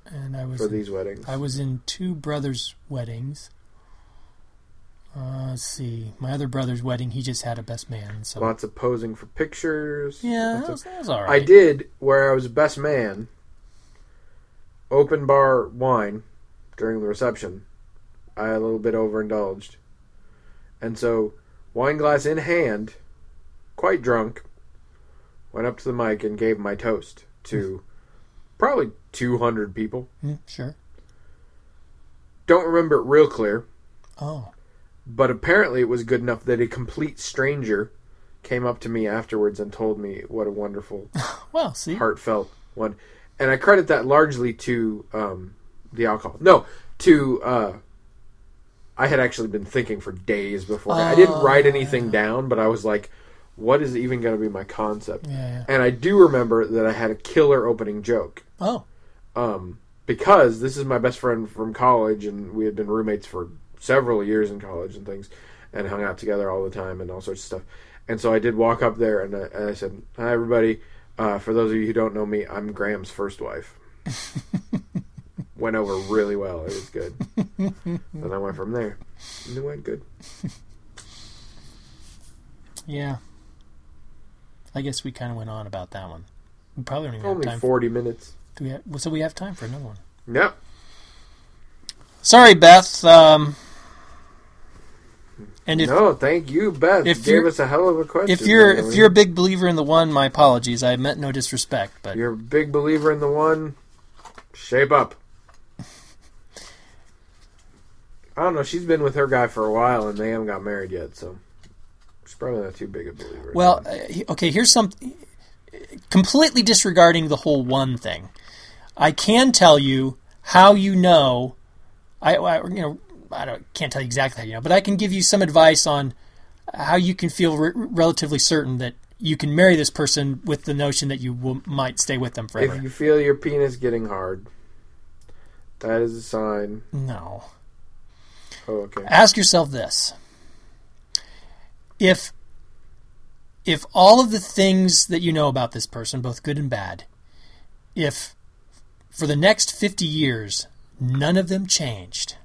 And I was for in, these weddings. I was in two brothers' weddings. Uh, let's see. My other brother's wedding, he just had a best man. So Lots of posing for pictures. yeah, Lots that was, of- that was all right. I did, where I was best man, open bar wine during the reception. I a little bit overindulged. And so, wine glass in hand, quite drunk, went up to the mic and gave my toast to probably two hundred people. Mm, sure. Don't remember it real clear, Oh. but apparently it was good enough that a complete stranger came up to me afterwards and told me what a wonderful, Well, see. heartfelt one. And I credit that largely to um, the alcohol. No, to... Uh, I had actually been thinking for days before. I didn't write anything down, but I was like, what is even going to be my concept? Yeah, yeah. And I do remember that I had a killer opening joke. Oh. Um, because this is my best friend from college, and we had been roommates for several years in college and things, and hung out together all the time and all sorts of stuff. And so I did walk up there, and I, and I said, hi, everybody. Uh, for those of you who don't know me, I'm Graham's first wife. Went over really well. It was good. Then I went from there. And it went good. Yeah. I guess we kind of went on about that one. We probably don't even Only have time. forty minutes. Do we have, so we have time for another one. Yep. Sorry, Beth. Um, and if no, thank you, Beth. if You gave you're- us a hell of a question. if you're there, if you're a big believer in the one, my apologies. I meant no disrespect, but You're a big believer in the one, shape up. I don't know. She's been with her guy for a while, and they haven't got married yet, so she's probably not too big a believer. in well, that. uh, okay. Here's some completely disregarding the whole one thing. I can tell you how you know. I, I you know I don't can't tell you exactly how you know, but I can give you some advice on how you can feel re- relatively certain that you can marry this person with the notion that you will, might stay with them forever. If you feel your penis getting hard, that is a sign. No. Oh, okay. Ask yourself this. If if all of the things that you know about this person, both good and bad, if for the next fifty years none of them changed,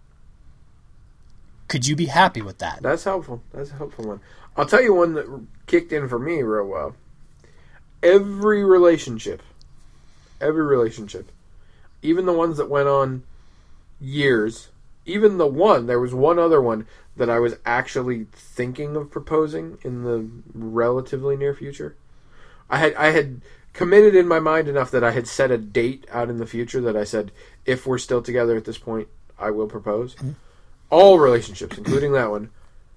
could you be happy with that? That's helpful. That's a helpful one. I'll tell you one that kicked in for me real well. Every relationship, every relationship, even the ones that went on years, even the one, there was one other one that I was actually thinking of proposing in the relatively near future. I had I had committed in my mind enough that I had set a date out in the future that I said, if we're still together at this point, I will propose. Mm-hmm. All relationships, including that one,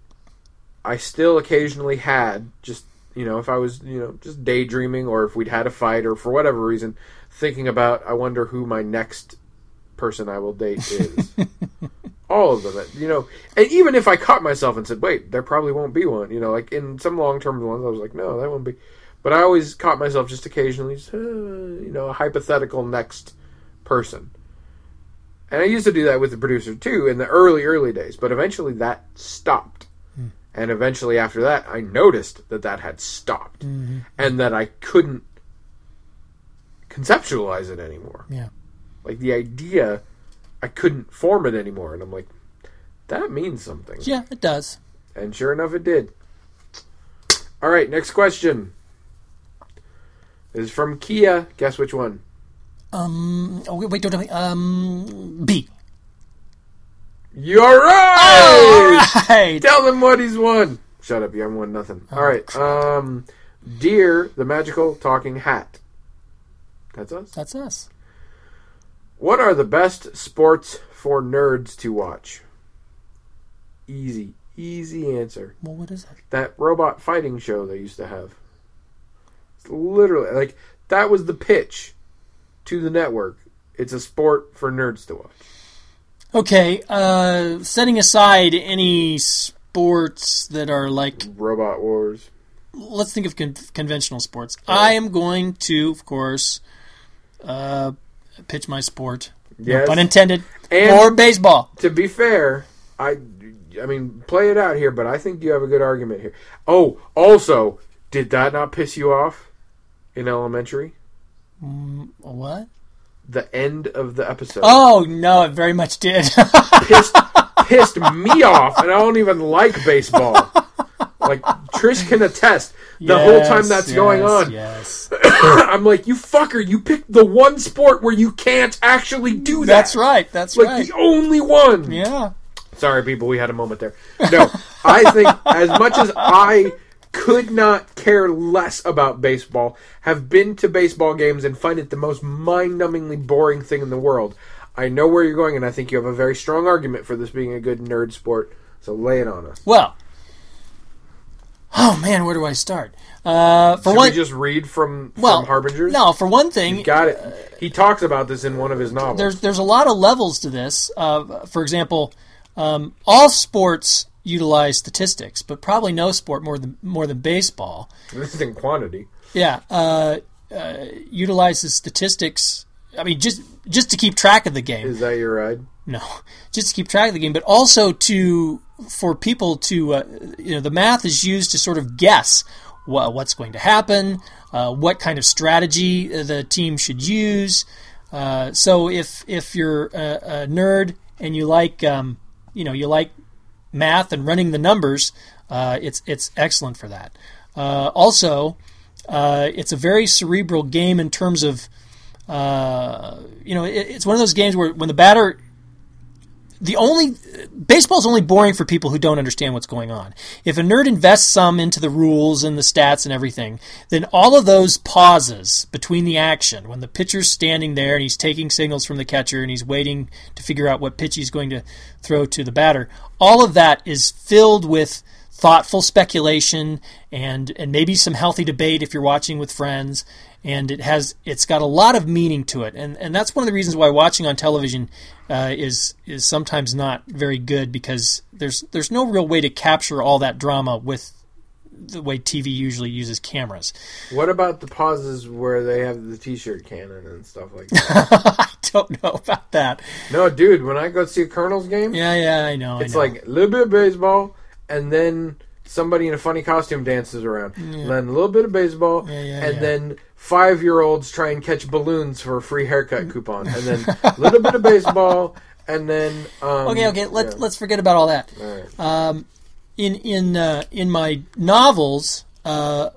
I still occasionally had, just, you know, if I was, you know, just daydreaming, or if we'd had a fight, or for whatever reason, thinking about, I wonder who my next person I will date is. All of them, you know. And even if I caught myself and said, wait, there probably won't be one, you know, like in some long-term ones, I was like, no, that won't be. But I always caught myself just occasionally, just, uh, you know, a hypothetical next person. And I used to do that with the producer, too, in the early, early days. But eventually that stopped. Hmm. And eventually after that, I noticed that that had stopped. Mm-hmm. And that I couldn't conceptualize it anymore. Yeah. Like, the idea, I couldn't form it anymore. And I'm like, that means something. Yeah, it does. And sure enough, it did. All right, next question. This is from Kia. Guess which one? Um. Oh, wait, wait, don't tell me. Um. B. You're right! All right! Tell them what he's won. Shut up, you haven't won nothing. Oh, All right. crap. Um, Dear the Magical Talking Hat. That's us? That's us. What are the best sports for nerds to watch? Easy. Easy answer. Well, what is it? That robot fighting show they used to have. It's literally, like, that was the pitch to the network. It's a sport for nerds to watch. Okay, uh, setting aside any sports that are like... Robot Wars. Let's think of con- conventional sports. Yeah. I am going to, of course, uh, pitch my sport. Yes. No pun intended. And for baseball. To be fair, I, I mean, play it out here, but I think you have a good argument here. Oh, also, did that not piss you off in elementary? Mm, what? the end of the episode. Oh, no, it very much did. pissed, pissed me off, and I don't even like baseball. Like, Trish can attest. The yes, whole time that's yes, going on. Yes. I'm like, you fucker, you picked the one sport where you can't actually do that. That's right, that's like, right. Like, the only one. Yeah. Sorry, people, we had a moment there. No, I think as much as I could not care less about baseball, have been to baseball games and find it the most mind-numbingly boring thing in the world, I know where you're going, and I think you have a very strong argument for this being a good nerd sport, so lay it on us. Well, oh man, where do I start? Uh, for Should one, we just read from, from well, Harbingers? No, for one thing, you got it. He talks about this in one of his novels. There's there's a lot of levels to this. Uh, for example, um, all sports utilize statistics, but probably no sport more than more than baseball. This is in quantity. Yeah, uh, uh, utilizes statistics. I mean, just just to keep track of the game. Is that your ride? No, just to keep track of the game, but also to for people to uh, you know the math is used to sort of guess what, what's going to happen, uh, what kind of strategy the team should use. Uh, so if if you're a, a nerd and you like um, you know you like math and running the numbers, uh, it's it's excellent for that. Uh, also, uh, it's a very cerebral game in terms of uh, you know it, it's one of those games where when the batter the only baseball's only boring for people who don't understand what's going on. If a nerd invests some into the rules and the stats and everything, then all of those pauses between the action, when the pitcher's standing there and he's taking signals from the catcher and he's waiting to figure out what pitch he's going to throw to the batter, all of that is filled with thoughtful speculation and and maybe some healthy debate if you're watching with friends. And it has, it's got a lot of meaning to it, and and that's one of the reasons why watching on television uh, is is sometimes not very good, because there's there's no real way to capture all that drama with the way T V usually uses cameras. What about the pauses where they have the T-shirt cannon and stuff like that? I don't know about that. No, dude, when I go see a Colonels game, Yeah, yeah, I know. it's I know. like a little bit of baseball, and then somebody in a funny costume dances around. Yeah. Then a little bit of baseball, Yeah, yeah, and yeah. then five-year-olds try and catch balloons for a free haircut coupon. And then a little bit of baseball, and then... Um, okay, okay, let yeah. let's forget about all that. All right. Um, in in uh, in my novels, uh,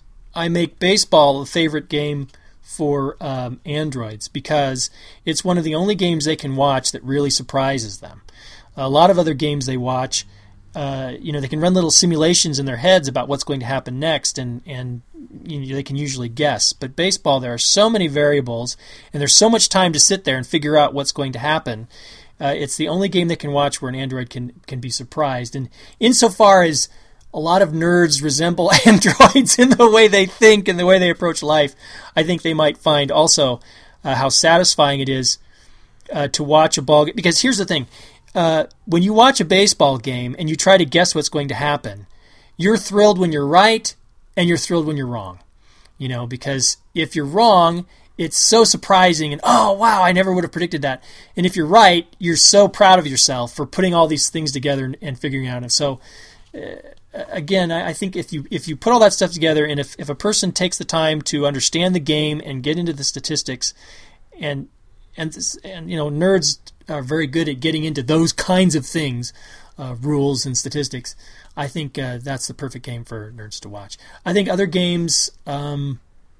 I make baseball a favorite game for um, androids because it's one of the only games they can watch that really surprises them. A lot of other games they watch, uh, you know, they can run little simulations in their heads about what's going to happen next, and and you know, they can usually guess. But baseball, there are so many variables, and there's so much time to sit there and figure out what's going to happen. Uh, it's the only game they can watch where an android can can be surprised. And insofar as a lot of nerds resemble androids in the way they think and the way they approach life, I think they might find also uh, how satisfying it is uh, to watch a ball game. Because here's the thing. Uh, when you watch a baseball game and you try to guess what's going to happen, you're thrilled when you're right and you're thrilled when you're wrong. You know, because if you're wrong, it's so surprising and, oh, wow, I never would have predicted that. And if you're right, you're so proud of yourself for putting all these things together and, and figuring out. And so, uh, again, I, I think if you if you put all that stuff together, and if, if a person takes the time to understand the game and get into the statistics, and and and you know, nerds are very good at getting into those kinds of things, uh, rules and statistics, I think uh, that's the perfect game for nerds to watch. I think other games um,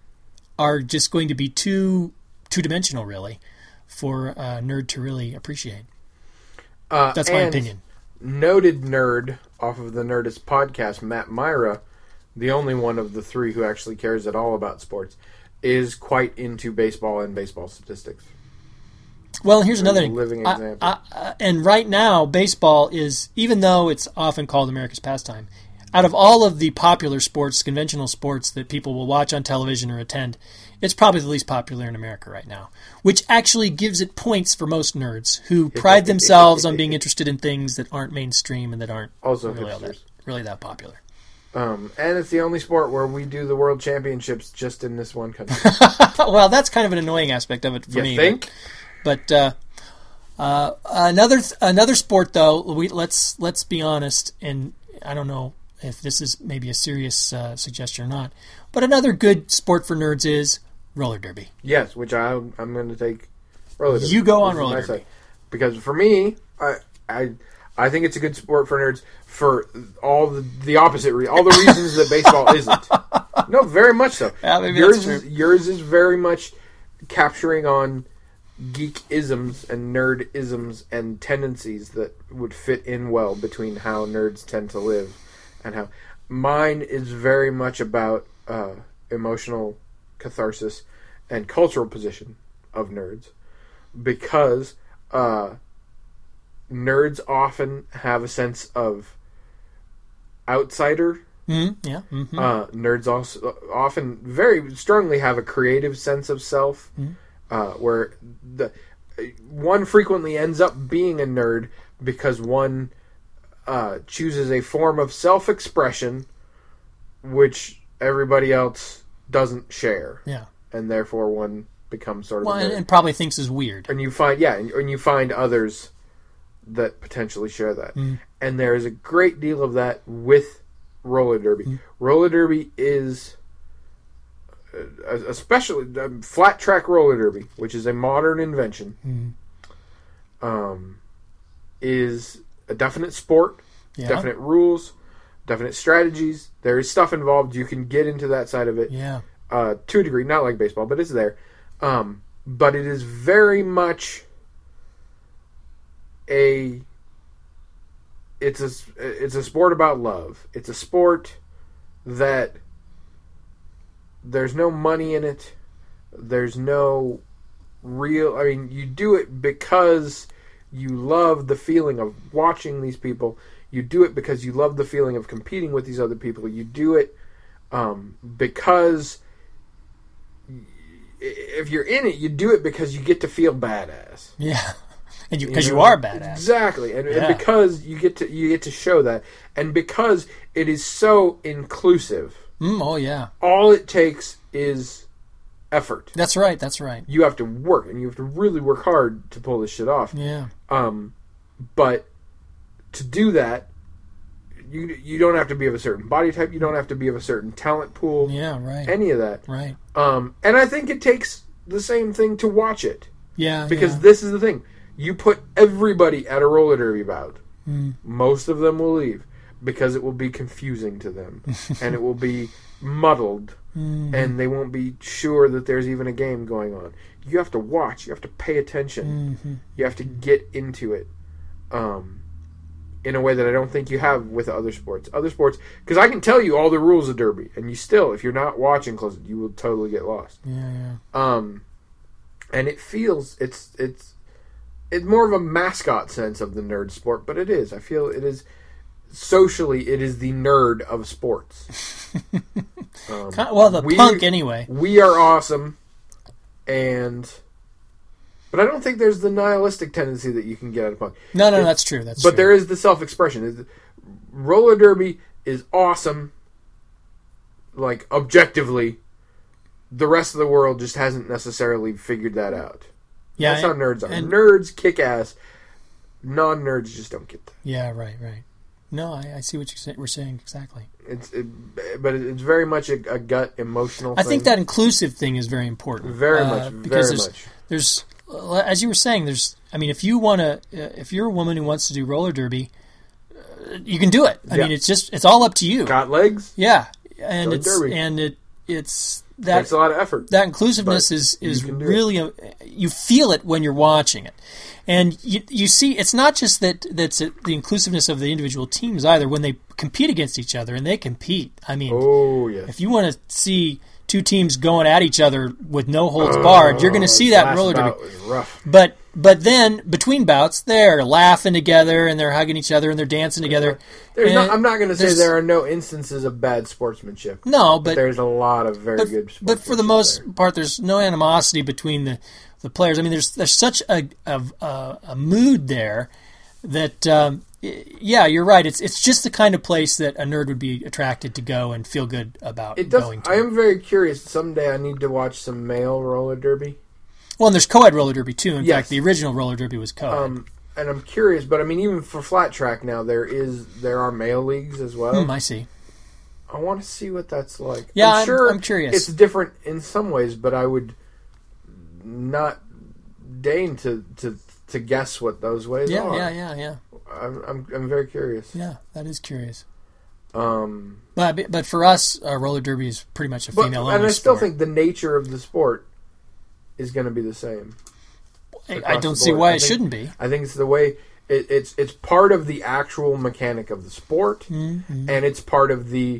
are just going to be too two-dimensional, really, for a nerd to really appreciate. Uh, That's my and opinion. Noted nerd off of the Nerdist podcast, Matt Myra, the only one of the three who actually cares at all about sports, is quite into baseball and baseball statistics. Well, here's another a thing. living I- example. I- I- and right now, baseball is, even though it's often called America's pastime, out of all of the popular sports, conventional sports that people will watch on television or attend, it's probably the least popular in America right now, which actually gives it points for most nerds who pride themselves on being interested in things that aren't mainstream and that aren't Also really, all that, hipsters. really that popular. Um, and it's the only sport where we do the world championships just in this one country. Well, that's kind of an annoying aspect of it for You me. think? But, but uh, uh, another another sport, though, we, let's let's be honest, and I don't know if this is maybe a serious uh, suggestion or not, but another good sport for nerds is roller derby. Yes, which I, I'm going to take roller derby. You go on This is roller my derby. side. Because for me, I, I I think it's a good sport for nerds for all the, the opposite re- all the reasons that baseball isn't. No, very much so. Yeah, maybe yours that's is yours is very much capturing on geek isms and nerd isms and tendencies that would fit in well between how nerds tend to live and how mine is very much about uh, emotional catharsis and cultural position of nerds, because uh, nerds often have a sense of outsider. Mm-hmm. Yeah. Mm-hmm. Uh, nerds also often very strongly have a creative sense of self, Mm-hmm. uh, where the one frequently ends up being a nerd because one uh, chooses a form of self-expression which everybody else doesn't share, Yeah. and therefore one becomes sort of Well, a and, nerd. and probably thinks is weird. And you find, yeah, and, and you find others that potentially share that. Mm. And there is a great deal of that with roller derby. Mm. Roller derby is, uh, especially um, flat track roller derby, which is a modern invention, Mm. um, is a definite sport, Yeah. definite rules, definite strategies. There is stuff involved. You can get into that side of it. Yeah. Uh, to a degree, not like baseball, but it's there. Um, but it is very much a. It's a it's a sport about love. It's a sport that there's no money in it. There's no real. I mean, you do it because you love the feeling of watching these people. You do it because you love the feeling of competing with these other people. You do it um, because. If you're in it, you do it because you get to feel badass. Yeah. And you because you, know? are badass. Exactly, and, Yeah. and because you get to you get to show that, and because it is so inclusive, Mm, oh yeah. all it takes is effort. That's right. That's right. You have to work, and you have to really work hard to pull this shit off. Yeah. Um, but to do that, you you don't have to be of a certain body type. You don't have to be of a certain talent pool. Yeah. Right. Any of that. right. Um, and I think it takes the same thing to watch it. Yeah. Because yeah. this is the thing. You put everybody at a roller derby bout. Mm. Most of them will leave because it will be confusing to them. And it will be muddled. Mm. And they won't be sure that there's even a game going on. You have to watch. You have to pay attention. Mm-hmm. You have to get into it. Um, in a way that I don't think you have with other sports. Other sports, because I can tell you all the rules of derby, and you still, if you're not watching close, you will totally get lost. Yeah. Yeah. Um, and it feels it's it's it's more of a mascot sense of the nerd sport, but it is. I feel it is socially, it is the nerd of sports. um, Kind- well, the we- punk anyway. We are awesome, and but I don't think there's the nihilistic tendency that you can get out of punk. No, no, It- that's true. That's but true. there is the self-expression. Roller derby is awesome, like objectively. The rest of the world just hasn't necessarily figured that out. yeah. That's how and- nerds are. and- Nerds kick ass. Non-nerds just don't get that. Yeah. Right. Right. No, I, I see what you say, we're saying exactly. It's, it, but it's very much a, a gut emotional. I thing. think that inclusive thing is very important. very uh, much, because very there's, much. There's, uh, as you were saying, there's. I mean, if you want to, uh, if you're a woman who wants to do roller derby, uh, you can do it. I Yeah. mean, it's just, it's all up to you. Got legs. Yeah, and Go it's derby. and it it's that Takes a lot of effort. that inclusiveness but is you is can do really a, you feel it when you're watching it, and you you see it's not just that that's a, the inclusiveness of the individual teams either. When they compete against each other, and they compete. I mean, Oh yes. if you want to see two teams going at each other with no holds barred, you're going to see that Last roller derby. bout was rough. But but then between bouts, they're laughing together and they're hugging each other and they're dancing together. There's And not, I'm not going to say there's- there are no instances of bad sportsmanship. No, But but there's a lot of very but, good. but for the sportsmanship most there. part, there's no animosity between the, the players. I mean, there's there's such a a, a, a mood there that um, y- yeah, you're right. It's it's just the kind of place that a nerd would be attracted to go and feel good about It does. going to. I am very curious. Someday I need to watch some male roller derby. Well, and there's co-ed roller derby too. In Yes. fact, the original roller derby was co-ed. Um, and I'm curious, but I mean, even for flat track now, there is there are male leagues as well. Hmm, I see. I want to see what that's like. Yeah, I'm I'm- sure I'm curious. It's different in some ways, but I would not deign to, to, to guess what those ways yeah, are. Yeah, yeah, yeah, I'm, I'm I'm very curious. yeah. That is curious. Um, but but for us, uh, roller derby is pretty much a but, female only and I still sport. think the nature of the sport is going to be the same. I, I don't see why I it think, shouldn't be. I think it's the way it, it's it's part of the actual mechanic of the sport, mm-hmm. and it's part of the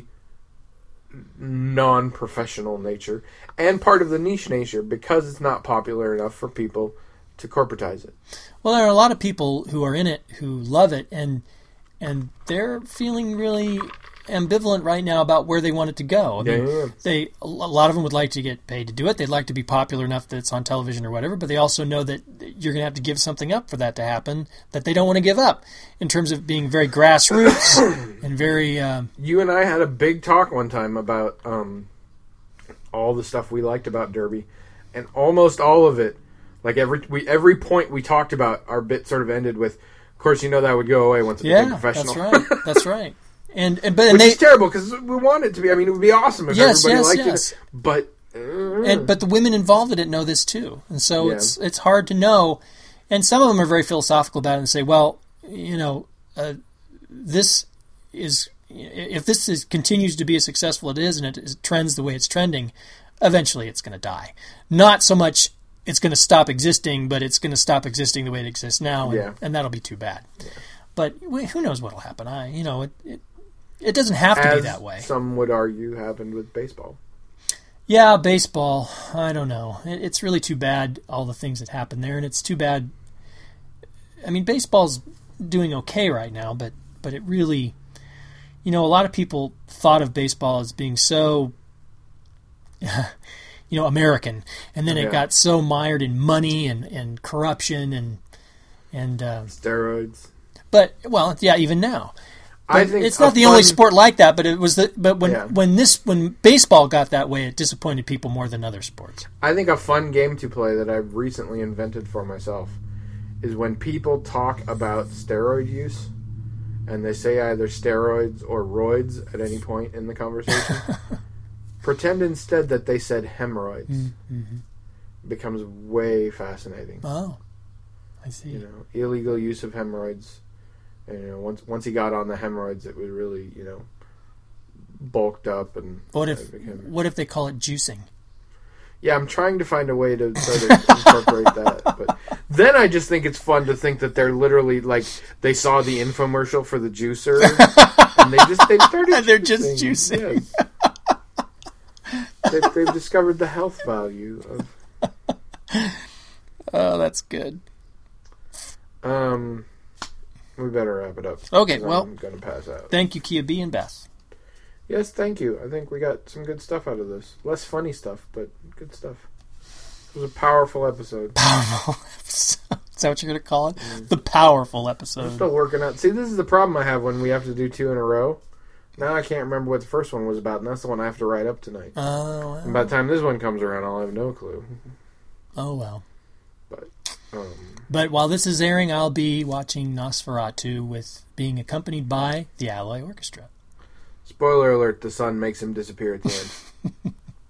non-professional nature, and part of the niche nature because it's not popular enough for people to corporatize it. Well, there are a lot of people who are in it who love it, and and they're feeling really ambivalent right now about where they want it to go. I mean, yeah, yeah. they a lot of them would like to get paid to do it. They'd like to be popular enough that it's on television or whatever, but they also know that you're going to have to give something up for that to happen that they don't want to give up in terms of being very grassroots and very... Um, you and I had a big talk one time about um, all the stuff we liked about Derby, and almost all of it, like every we every point we talked about, our bit sort of ended with, of course, you know that would go away once it yeah, became professional. that's right. That's right. And, and but and Which they, is terrible because we want it to be. I mean, it would be awesome if yes, everybody yes, liked yes. it. But uh, and but the women involved in it know this too, and so Yeah. it's it's hard to know. And some of them are very philosophical about it and say, well, you know, uh, this is if this is continues to be as successful as it is, and it, it trends the way it's trending, eventually it's going to die. Not so much it's going to stop existing, but it's going to stop existing the way it exists now, and, Yeah. and that'll be too bad. Yeah. But who knows what'll happen? I, you know, it, it it doesn't have to as be that way. Some would argue happened with baseball. Yeah, baseball. I don't know. It, it's really too bad all the things that happen there, and it's too bad. I mean, baseball's doing okay right now, but but it really, you know, a lot of people thought of baseball as being so, you know, American, and then it Yeah. got so mired in money and, and corruption and and. Uh, Steroids. but well, yeah, even now. I But think it's not a the fun- only sport like that, but it was the but when Yeah. when this when baseball got that way, it disappointed people more than other sports. I think a fun game to play that I've recently invented for myself is when people talk about steroid use and they say either steroids or roids at any point in the conversation, pretend instead that they said hemorrhoids. Mm-hmm. It becomes way fascinating. Oh, I see. You know, illegal use of hemorrhoids. And, you know, once once he got on the hemorrhoids, it was really, you know, bulked up and. What if it became, what if they call it juicing? Yeah, I'm trying to find a way to sort of incorporate that. But then I just think it's fun to think that they're literally like they saw the infomercial for the juicer and they just they started. They're just juicing. Yes. they, they've discovered the health value of. Oh, that's good. Um, we better wrap it up. Okay, 'cause well, I'm gonna pass out. Thank you, Kia B and Beth. Yes, thank you. I think we got some good stuff out of this. Less funny stuff, but good stuff. It was a powerful episode. Powerful episode. Is that what you're going to call it? Mm. The powerful I'm episode. still working out. See, this is the problem I have when we have to do two in a row. Now I can't remember what the first one was about, and that's the one I have to write up tonight. Oh, well. And by the time this one comes around, I'll have no clue. Oh, well. But, um, but while this is airing, I'll be watching Nosferatu with being accompanied by the Alloy Orchestra. Spoiler alert, the sun makes him disappear at the end.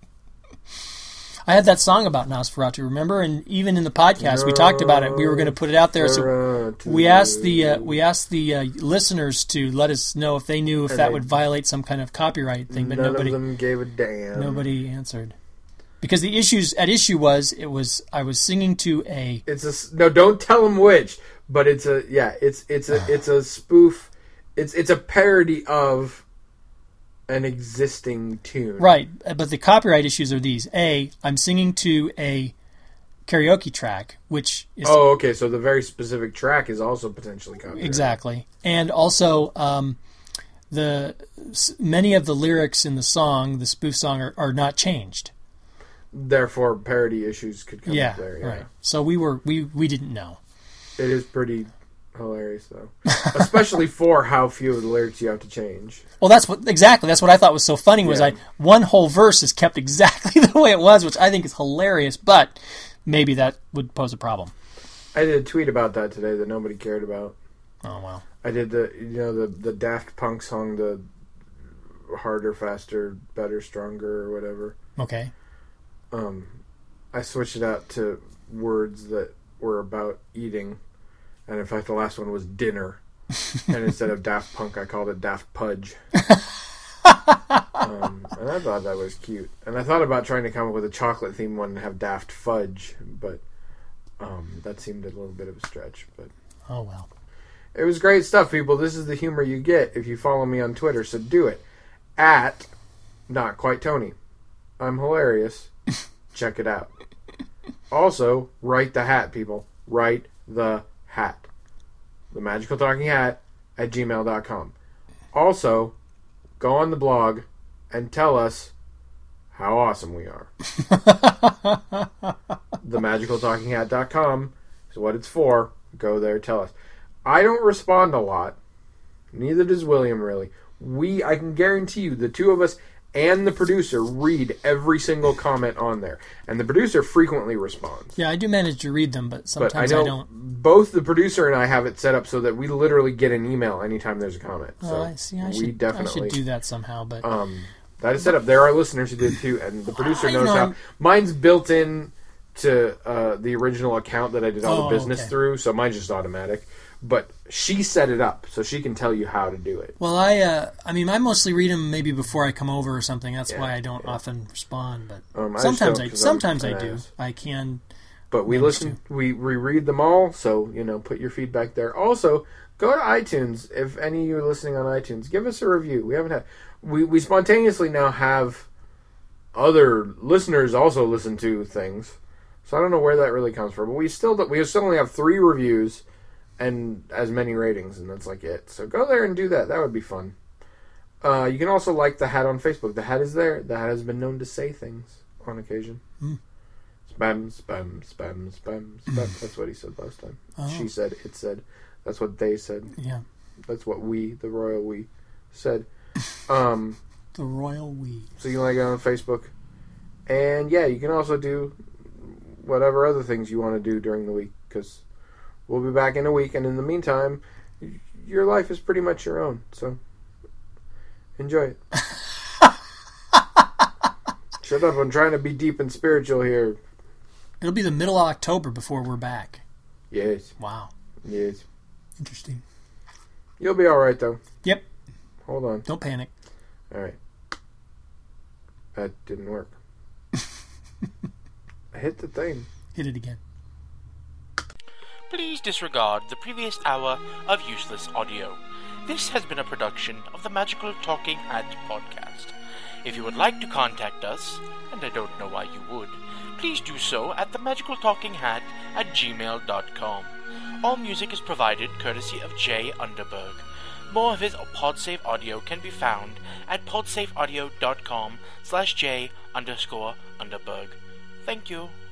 I had that song about Nosferatu, remember? And even in the podcast, we talked about it. We were going to put it out there. So we asked the uh, we asked the uh, listeners to let us know if they knew if and that they, would violate some kind of copyright thing. But none nobody of them gave a damn. Nobody answered. Because the issues at issue was it was I was singing to a. It's a no. Don't tell them which. But it's a yeah. It's it's a it's a spoof. It's it's a parody of an existing tune. Right, but the copyright issues are these. A, I'm singing to a karaoke track, which is... Oh, okay, so the very specific track is also potentially copyrighted. Exactly. And also, um, the many of the lyrics in the song, the spoof song, are, are not changed. Therefore, parody issues could come yeah, up there. Yeah, right. So we were we, we didn't know. It is pretty hilarious, though. Especially for how few of the lyrics you have to change. Well, that's what exactly. That's what I thought was so funny. Was yeah. I one whole verse is kept exactly the way it was, which I think is hilarious. But maybe that would pose a problem. I did a tweet about that today that nobody cared about. Oh well. I did the you know the the Daft Punk song, the harder, faster, better, stronger, or whatever. Okay. Um, I switched it out to words that were about eating. And in fact, the last one was dinner. And instead of Daft Punk, I called it Daft Pudge. um, and I thought that was cute. And I thought about trying to come up with a chocolate-themed one and have Daft Fudge, but um, that seemed a little bit of a stretch. But oh, well. It was great stuff, people. This is the humor you get if you follow me on Twitter, so do it. At Not Quite Tony. I'm hilarious. Check it out. Also, write the hat, people. Write the hat. The Magical Talking Hat at gmail dot com. Also, go on the blog and tell us how awesome we are. the magical talking hat dot com is what it's for. Go there, tell us. I don't respond a lot. Neither does William, really. We, I can guarantee you, the two of us and the producer read every single comment on there. And the producer frequently responds. Yeah, I do manage to read them, but sometimes but I, know I don't. Both the producer and I have it set up so that we literally get an email anytime there's a comment. Oh, so I see. I we should, definitely, I should do that somehow, but... Um, that is set up. There are listeners who did too, and the producer I knows know. how. Mine's built in to uh, the original account that I did all Oh, the business okay. through, so mine's just automatic. But she set it up, so she can tell you how to do it. Well, I uh, I mean, I mostly read them maybe before I come over or something. That's Yeah, why I don't yeah. often respond. But Um, I just sometimes don't I 'cause sometimes I'm I an do. ass. I can. But we Managed listen, we, we read them all, so, you know, put your feedback there. Also, go to iTunes. If any of you are listening on iTunes, give us a review. We haven't had... We, we spontaneously now have other listeners also listen to things. So I don't know where that really comes from. But we still we still only have three reviews and as many ratings, and that's like it. So go there and do that. That would be fun. Uh, you can also like the hat on Facebook. The hat is there. The hat has been known to say things on occasion. Mm. Spam, spam, spam, spam, spam. That's what he said last time. Oh. She said, it said. That's what they said. Yeah. That's what we, the royal we, said. Um, The royal we. so you can like it on Facebook. And yeah, you can also do whatever other things you want to do during the week, because we'll be back in a week, and in the meantime, y- your life is pretty much your own, so enjoy it. Shut up, I'm trying to be deep and spiritual here. It'll be the middle of October before we're back. Yes, Wow. yes. Interesting. You'll be alright, though. Yep. Hold on. Don't panic. Alright. That didn't work. I hit the thing. Hit it again. Please disregard the previous hour of useless audio. This has been a production of the Magical Talking Hat podcast. If you would like to contact us, and I don't know why you would, please do so at the magical talking hat at gmail dot com. All music is provided courtesy of Jay Underberg. More of his PodSave audio can be found at podsaveaudio dot com slash J underscore Underberg. Thank you.